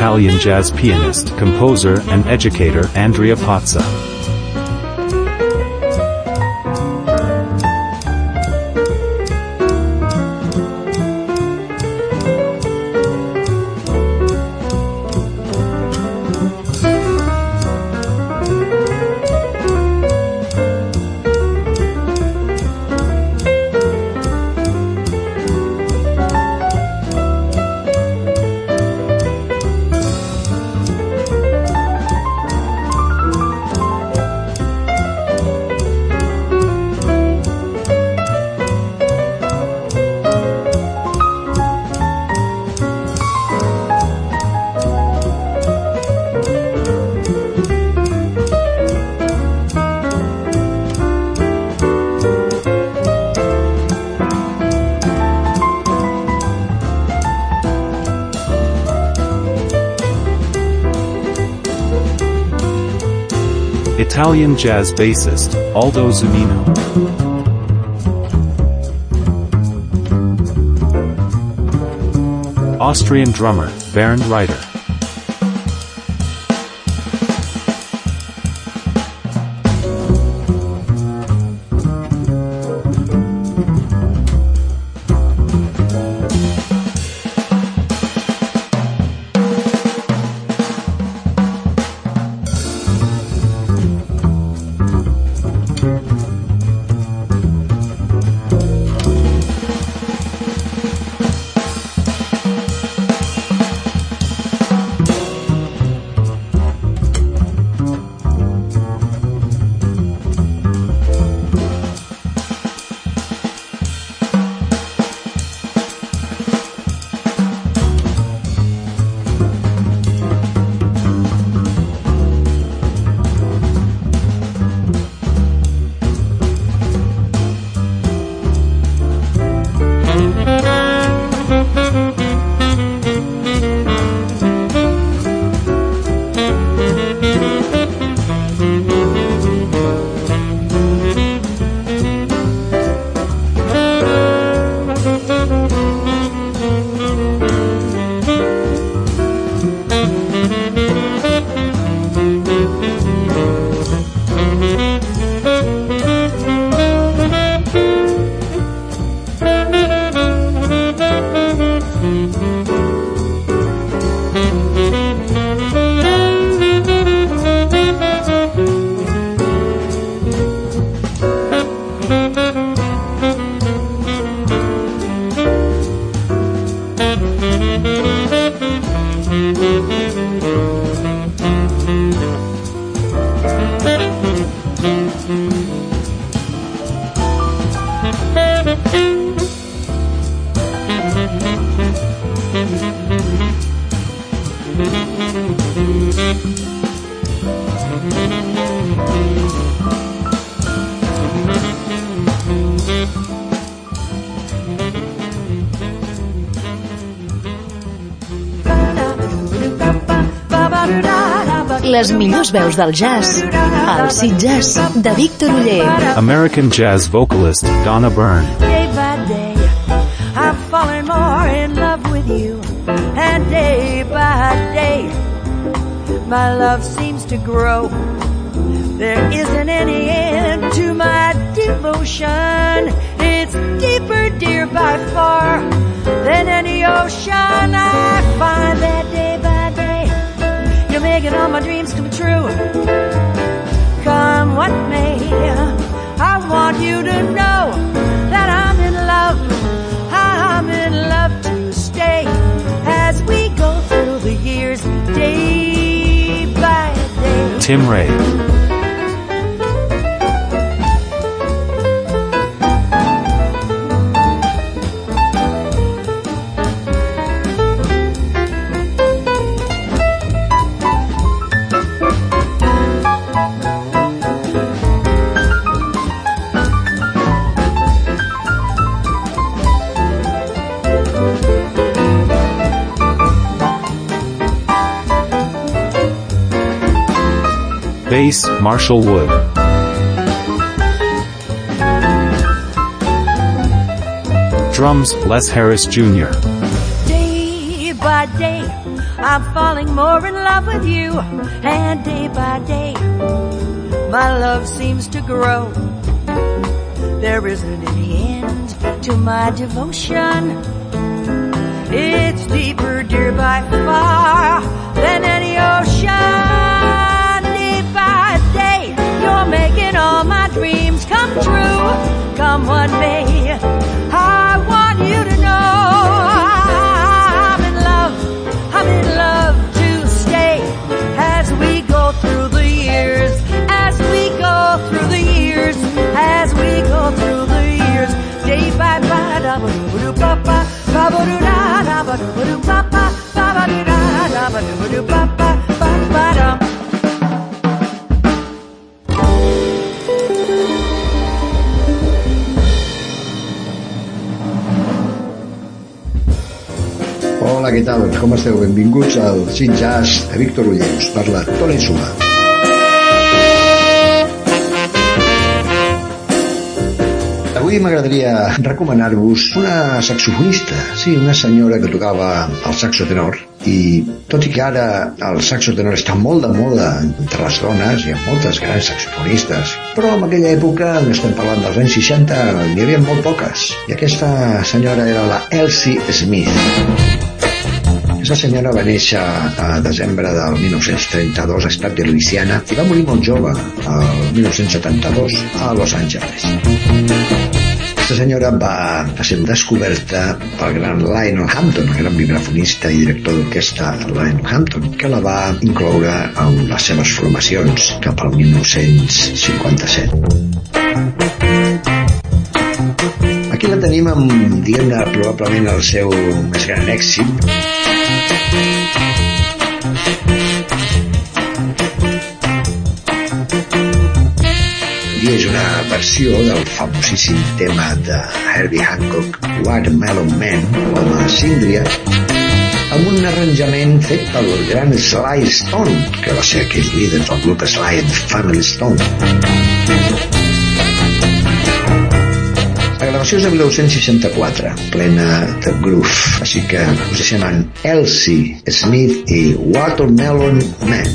Italian jazz pianist, composer, and educator Andrea Pozza. Italian jazz bassist, Aldo Zunino. Austrian drummer, Bernd Reiter. Les millors veus del jazz al Sitges de Víctor Oller. American jazz vocalist Donna Byrne. Day by day I'm falling more in love with you, and day by day my love seems to grow. There isn't any end to my devotion. It's deeper, dear, by far than any ocean. I find that day by day you're making all my dreams come true. Come what may, I want you to know that I'm in love. I'm in love to stay as we go through the years, day by day. Tim Ray. Bass, Marshall Wood. Drums, Les Harris Junior Day by day, I'm falling more in love with you, and day by day my love seems to grow. There isn't any end to my devotion. It's deeper, dear, by far than any ocean. Day by day you're making all my dreams come true. Come what may, I want you to know I'm in love, I'm in love to stay as we go through the years, as we go through the years, as we go through the years. Day by by da ba do ba ba ba ba do da da ba do ba ba ba ba do da da ba do ba ba ba ba da. Hola, què tal? Com esteu? Benvinguts al Sit Jazz de Víctor Uller. Us parla Toni Suma. Avui m'agradaria recomanar-vos una saxofonista, sí, una senyora que tocava el saxo tenor, i tot i que ara el saxo tenor està molt de moda entre les dones, hi ha moltes grans saxofonistes, però en aquella època, no estem parlant dels anys seixanta, n'hi havia molt poques, i aquesta senyora era la Elsie Smith. Aquesta senyora va néixer a desembre del mil nou-cents trenta-dos a l'estat de Louisiana i va morir molt jove, el mil nou-cents setanta-dos, a Los Angeles. Aquesta senyora va ser descoberta pel gran Lionel Hampton, el gran vibrafonista i director d'orquestra Lionel Hampton, que la va incloure en les seves formacions cap al mil nou-cents cinquanta-set. Aquí la tenim amb, diguem-ne, probablement el seu més gran èxit. I és una versió del famosíssim tema de Herbie Hancock, Watermelon Man, o la Síndria, amb un arranjament fet pel gran Sly Stone, que va ser aquell líder del grup Sly and the Family Stone. La gravació és de mil nou-cents seixanta-quatre, plena de groove, així que us deixem amb Elsie Smith i Watermelon Man.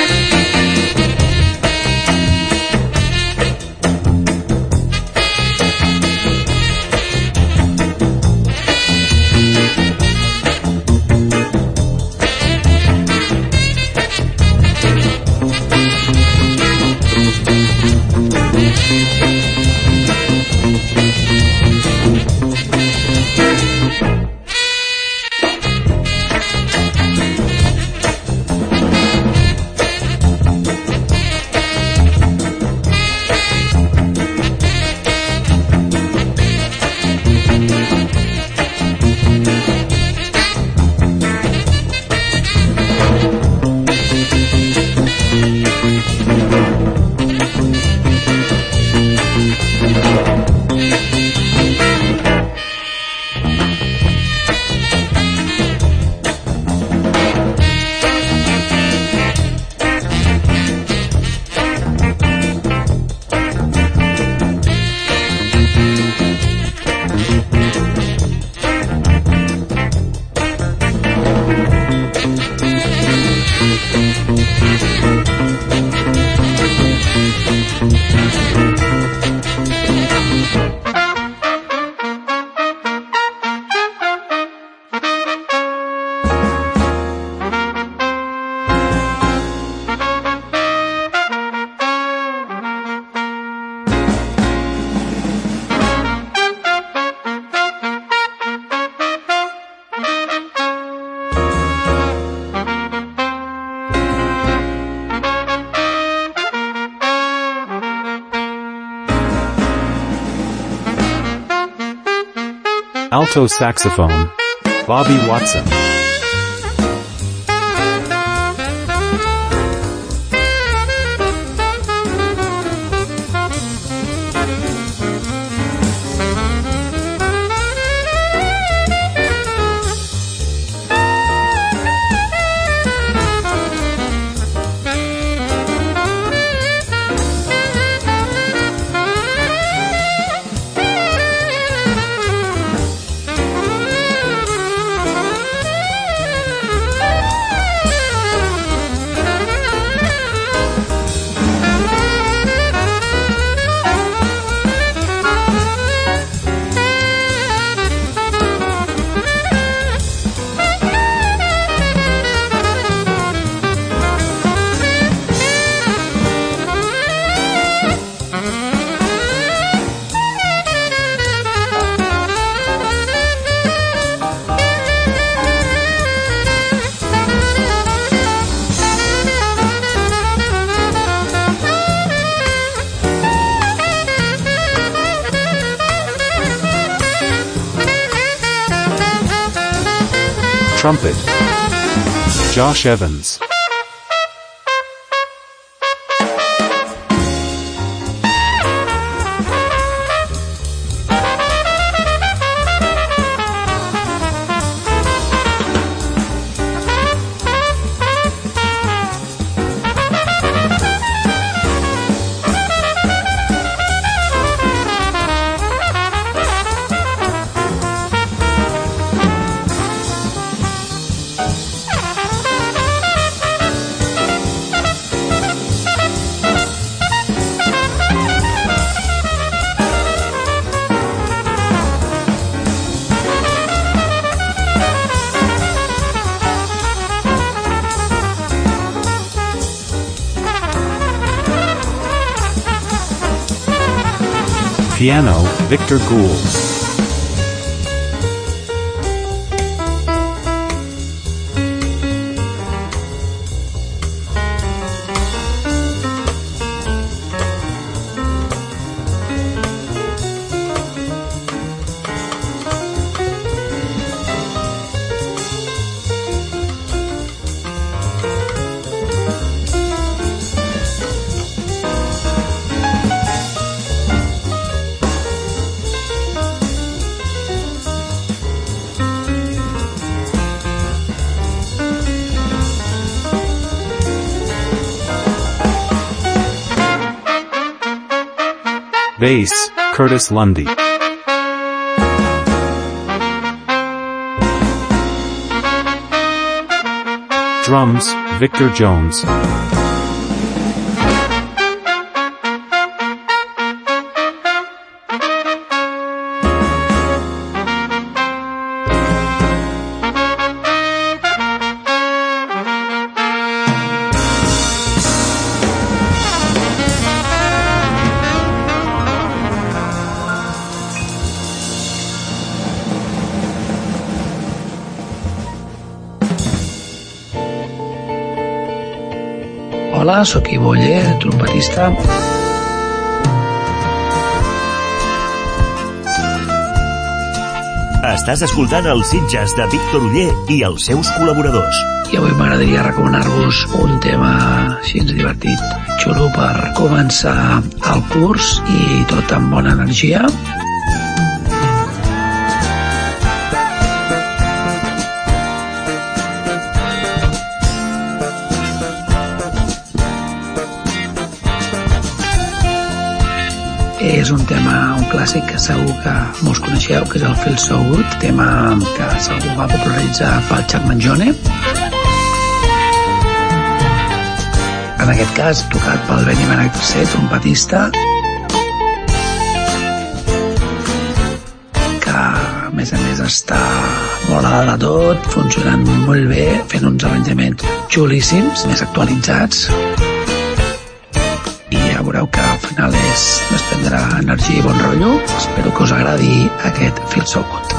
Alto saxophone, Bobby Watson. Trumpet, Josh Evans. Piano, Victor Gould. Bass, Curtis Lundy. Drums, Victor Jones. Hola, sóc Ivo Oller, trompetista. Estàs escoltant el Sitges de Víctor Oller i els seus col·laboradors. I avui m'agradaria recomanar-vos un tema així divertit, xulo per començar el curs i tot amb bona energia. És un tema, un clàssic que segur que molts coneixeu, que és el Feel So Good, tema que segur va popularitzar pel Chuck Mangione. En aquest cas, tocat pel Benny Benach tercer, trompetista, que a més a més està molt a dalt de tot, funcionant molt bé, fent uns arranjaments xulíssims, més actualitzats. Veureu que al final és desprendre energia i bon rotllo. Espero que us agradi aquest Feel So Good.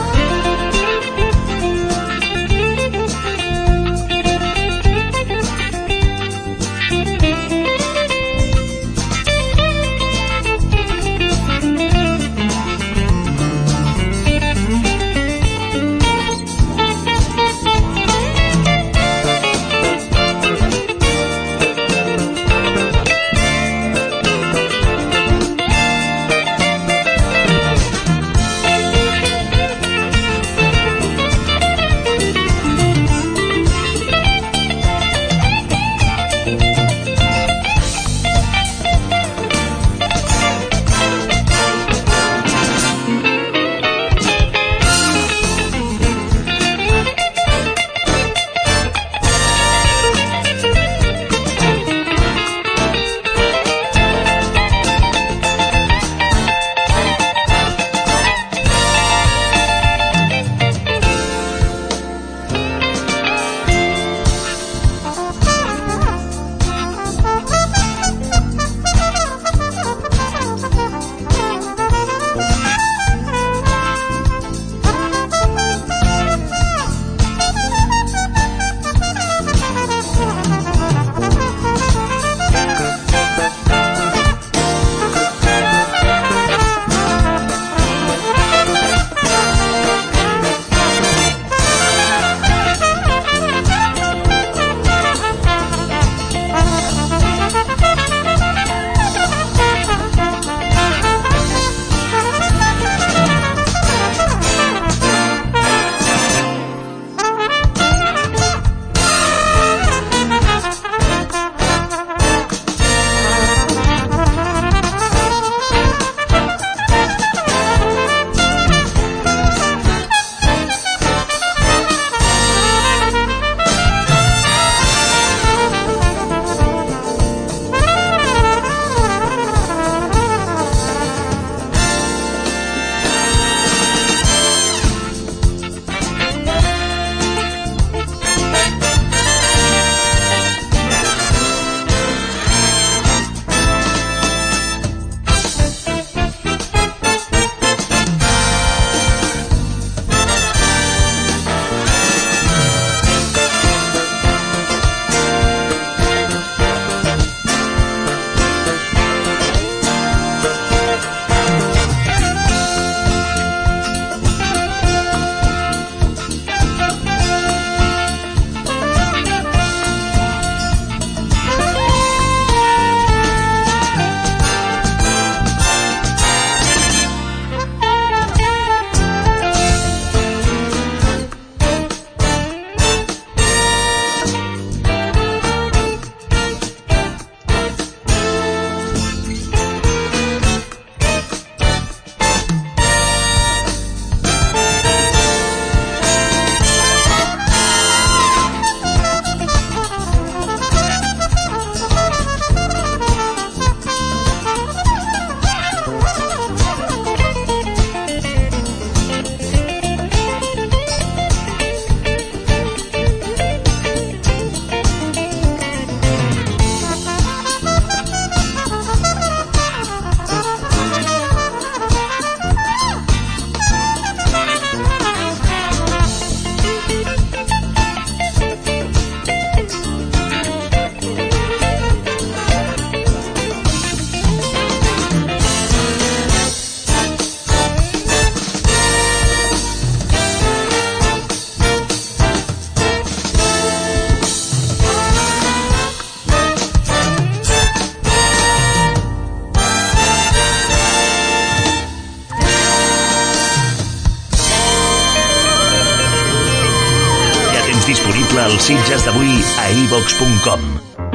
Sitges d'avui a i vox punt com.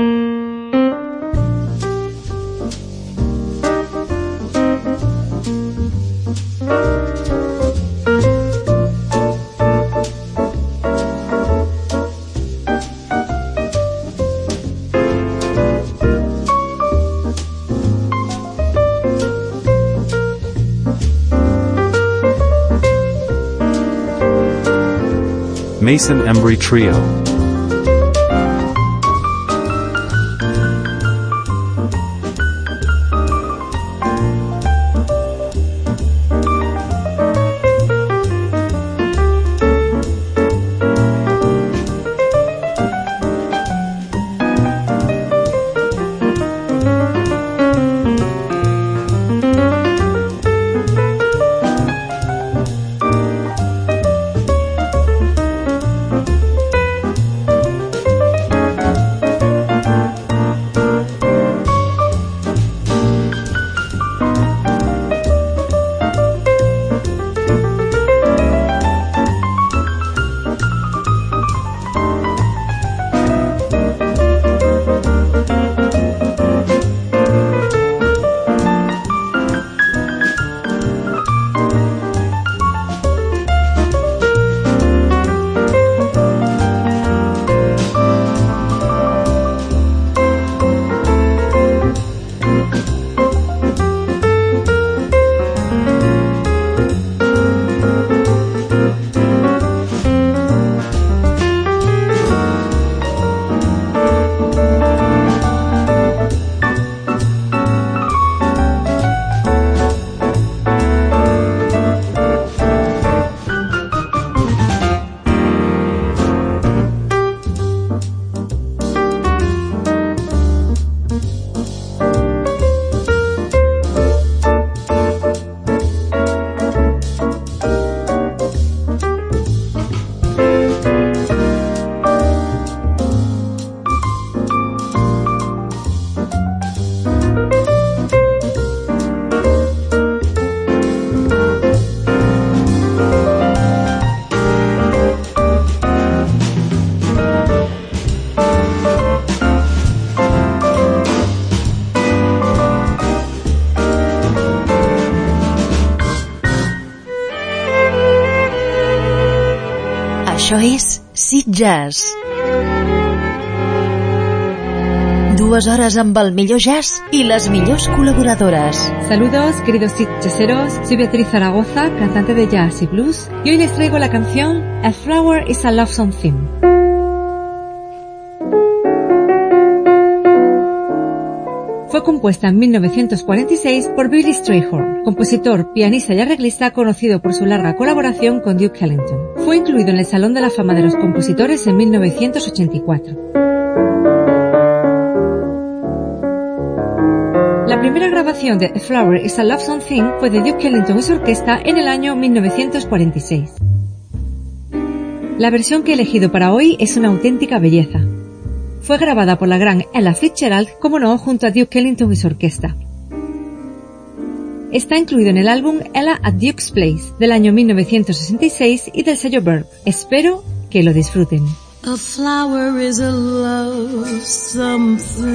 Mason Embry Trio. Això és Sitges. Dues hores amb el millor jazz i les millors colaboradores. Saludos, queridos sitgeseros. Soy Beatriz Zaragoza, cantante de jazz y blues, y hoy les traigo la canción A Flower is a Love Song Theme. Fue compuesta en mil novecientos cuarenta y seis por Billy Strayhorn, compositor, pianista y arreglista conocido por su larga colaboración con Duke Ellington. Fue incluido en el Salón de la Fama de los Compositores en mil novecientos ochenta y cuatro. La primera grabación de A Flower is a Love Song Theme fue de Duke Ellington y su orquesta en el año mil novecientos cuarenta y seis. La versión que he elegido para hoy es una auténtica belleza. Fue grabada por la gran Ella Fitzgerald, como no, junto a Duke Ellington y su orquesta. Está incluido en el álbum Ella at Duke's Place, del año mil novecientos sesenta y seis y del sello Verve. Espero que lo disfruten. A flower is a love something,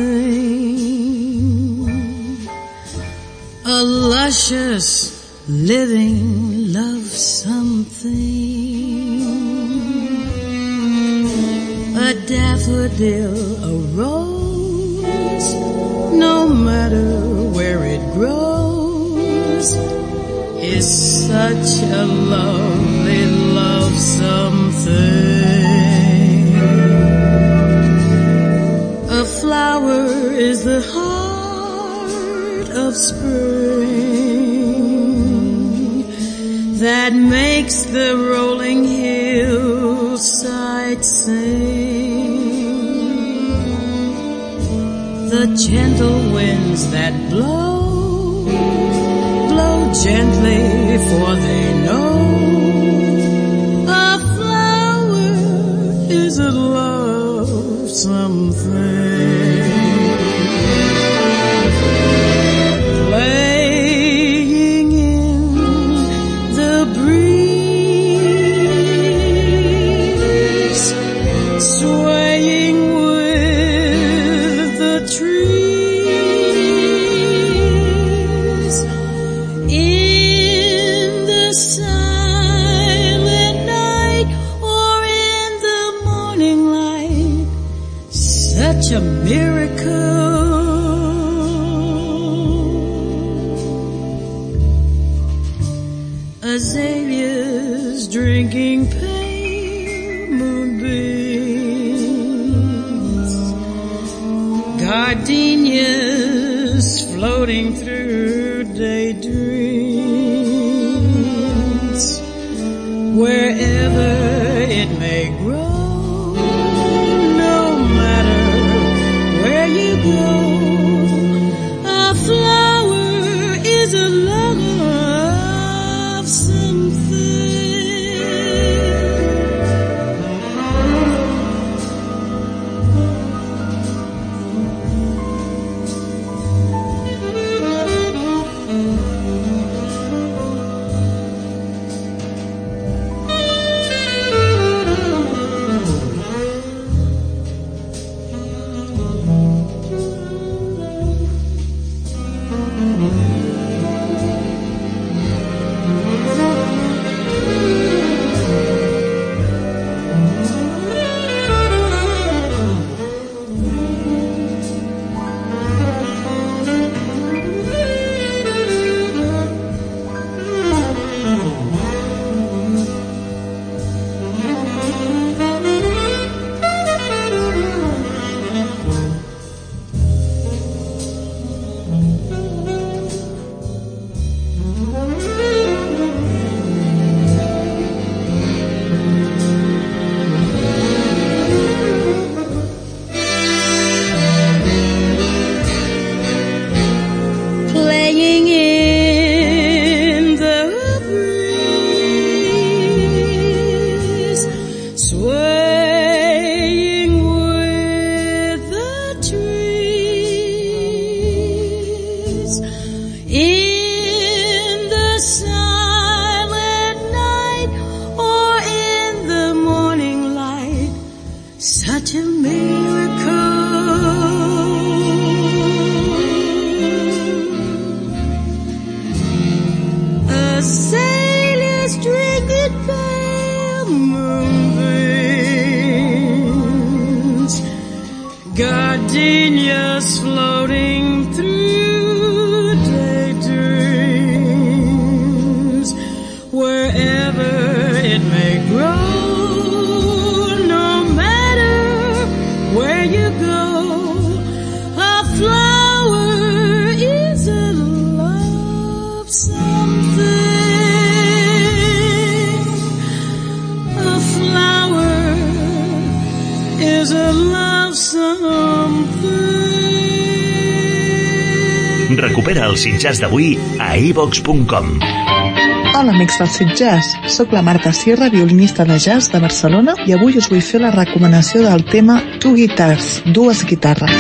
a luscious living love something. A daffodil, a rose, no matter where it grows, is such a lovely love something. A flower is the heart of spring that makes the rolling hillside sing. The gentle winds that blow, blow gently, for they know a flower is a love something. Playing in the breeze, sway a miracle. Azaleas drinking pale moonbeams, gardenias floating through daydreams, wherever it may grow, no matter where you go, a flower is a lover of something. Playing in the breeze, swaying with the trees, in the silent night or in the morning light, such a miracle. Sailors drinking pale moonbeams, gardenias floating through daydreams, wherever it may grow, no matter where you go, a flower is a love something. Is a love something. Recupera el Sitges d'avui a i vox punt com. Hola, amics del Sitges. Soc la Marta Sierra, violinista de jazz de Barcelona, i avui us vull fer la recomanació del tema Two Guitars, dues guitarres,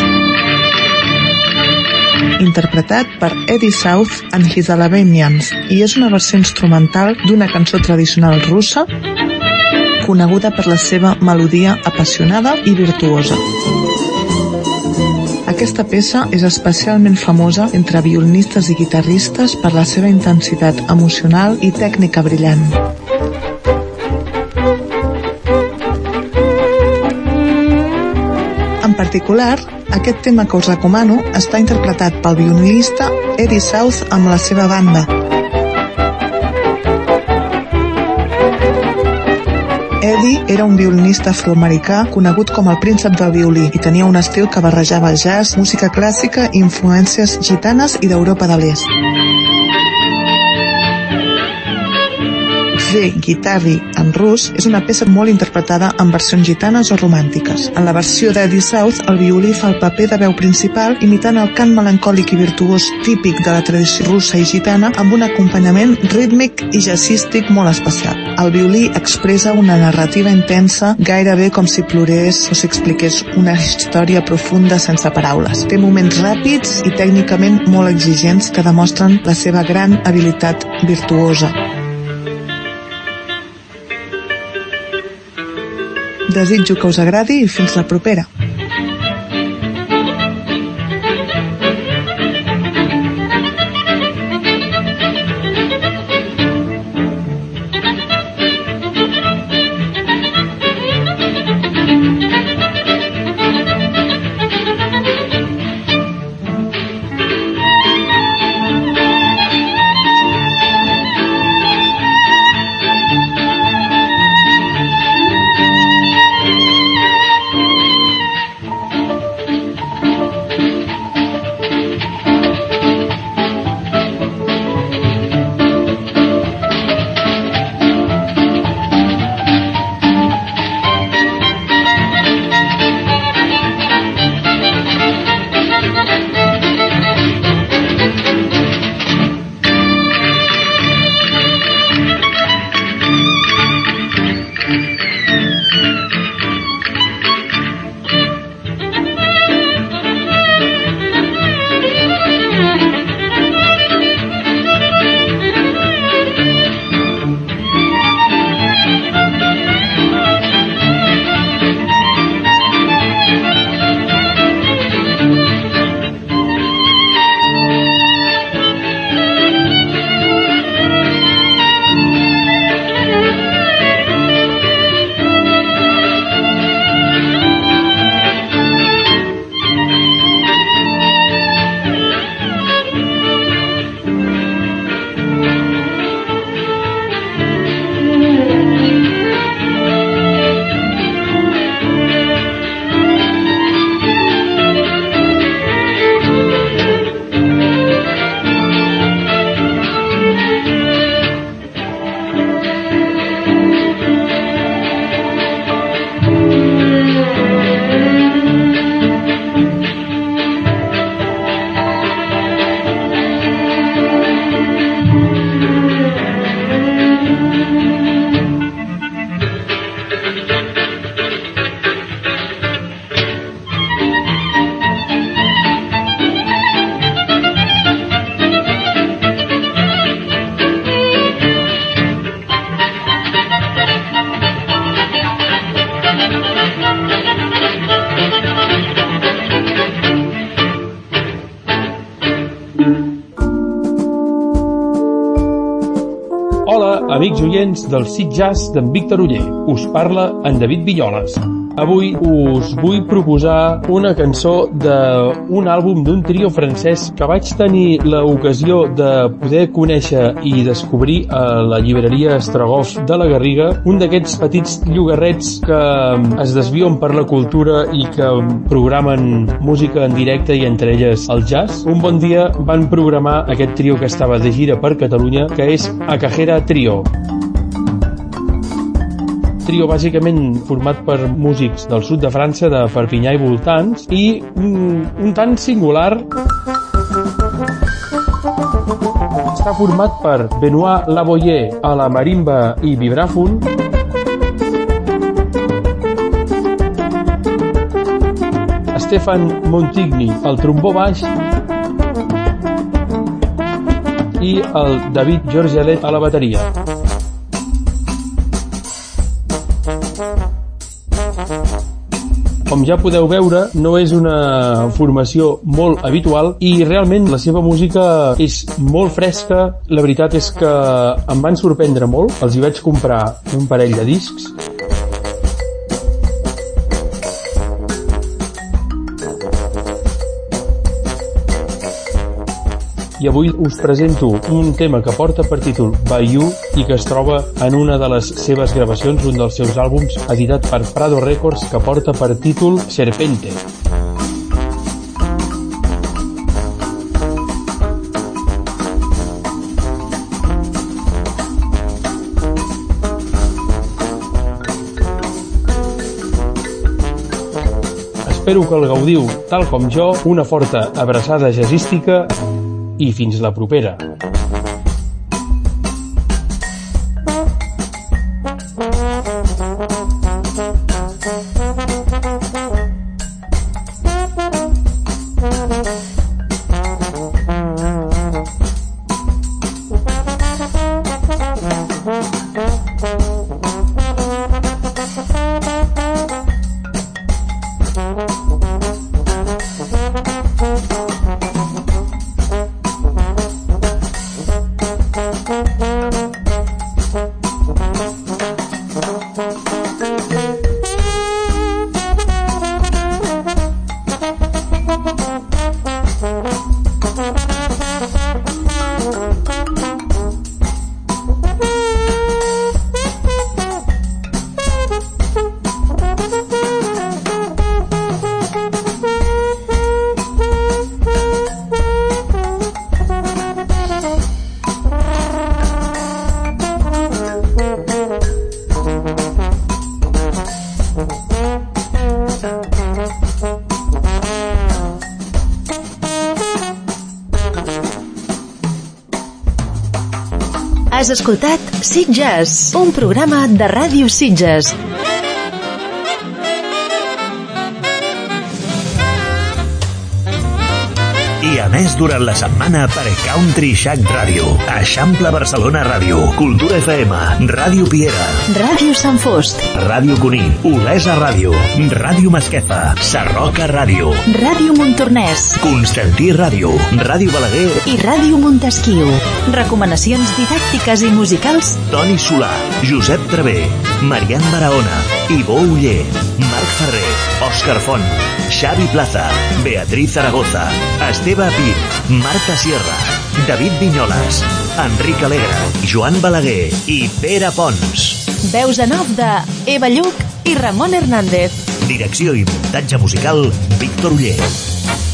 interpretat per Eddie South and His Alabamians, i és una versió instrumental d'una cançó tradicional russa coneguda per la seva melodia apassionada i virtuosa. Aquesta peça és especialment famosa entre violinistes i guitarristes per la seva intensitat emocional i tècnica brillant. En particular, aquest tema que us recomano està interpretat pel violinista Eddie South amb la seva banda. Eddie era un violinista afroamericà conegut com el príncep del violí i tenia un estil que barrejava jazz, música clàssica i influències gitanes i d'Europa de l'Est. Ve Guitarri en rus és una peça molt interpretada en versions gitanes o romàntiques. En la versió d'Eddie South, el violí fa el paper de veu principal imitant el cant melancòlic i virtuós típic de la tradició russa i gitana amb un acompanyament rítmic i jazzístic molt especial. El violí expressa una narrativa intensa, gairebé com si plorés o si expliqués una història profunda sense paraules. Té moments ràpids i tècnicament molt exigents que demostren la seva gran habilitat virtuosa. Desitjo que us agradi i fins la propera. amics oients del Sit Jazz d'en Víctor Oller. Us parla en David Vinyoles. Avui us vull proposar una cançó d'un àlbum d'un trio francès que vaig tenir l'ocasió de poder conèixer i descobrir a la llibreria Estragoff de la Garriga, un d'aquests petits llogarrets que es desvien per la cultura i que programen música en directe i entre elles el jazz. Un bon dia van programar aquest trio que estava de gira per Catalunya, que és Acajera Trio. Trio bàsicament format per músics del sud de França, de Perpinyà i voltants, i un, un tant singular. Està format per Benoît Lavoyer a la marimba i vibràfon, Stéphane Montigny al trombó baix i el David Georgelet a la bateria. Com ja podeu veure, no és una formació molt habitual i realment la seva música és molt fresca. La veritat és que em van sorprendre molt. Els hi vaig comprar un parell de discs. I avui us presento un tema que porta per títol Bayou i que es troba en una de les seves gravacions, un dels seus àlbums editat per Prado Records, que porta per títol Serpente. Espero que el gaudiu tal com jo, una forta abraçada jazzística i fins la propera. Has escoltat Sit Jazz, un programa de Ràdio Sitges. I a més durant la setmana per Country Shack Ràdio, Eixample Barcelona Ràdio, Cultura F M, Ràdio Piera, Ràdio Sant Fost, Ràdio Cuní, Olesa Ràdio, Ràdio Masquefa, Sarroca Ràdio, Ràdio Montornès, Constantí Ràdio, Ràdio Balaguer i Ràdio Montesquiu. Recomanacions didàctiques i musicals: Toni Solà, Josep Travé, Marian Barahona, Ivo Uller, Marc Ferrer, Òscar Font, Xavi Plaza, Beatriz Zaragoza, Esteve Pi, Marta Sierra, David Vinyoles, Enric Alegre, Joan Balaguer i Pere Pons. Veus en off de Eva Lluc i Ramon Hernández. Direcció i muntatge musical Víctor Oller.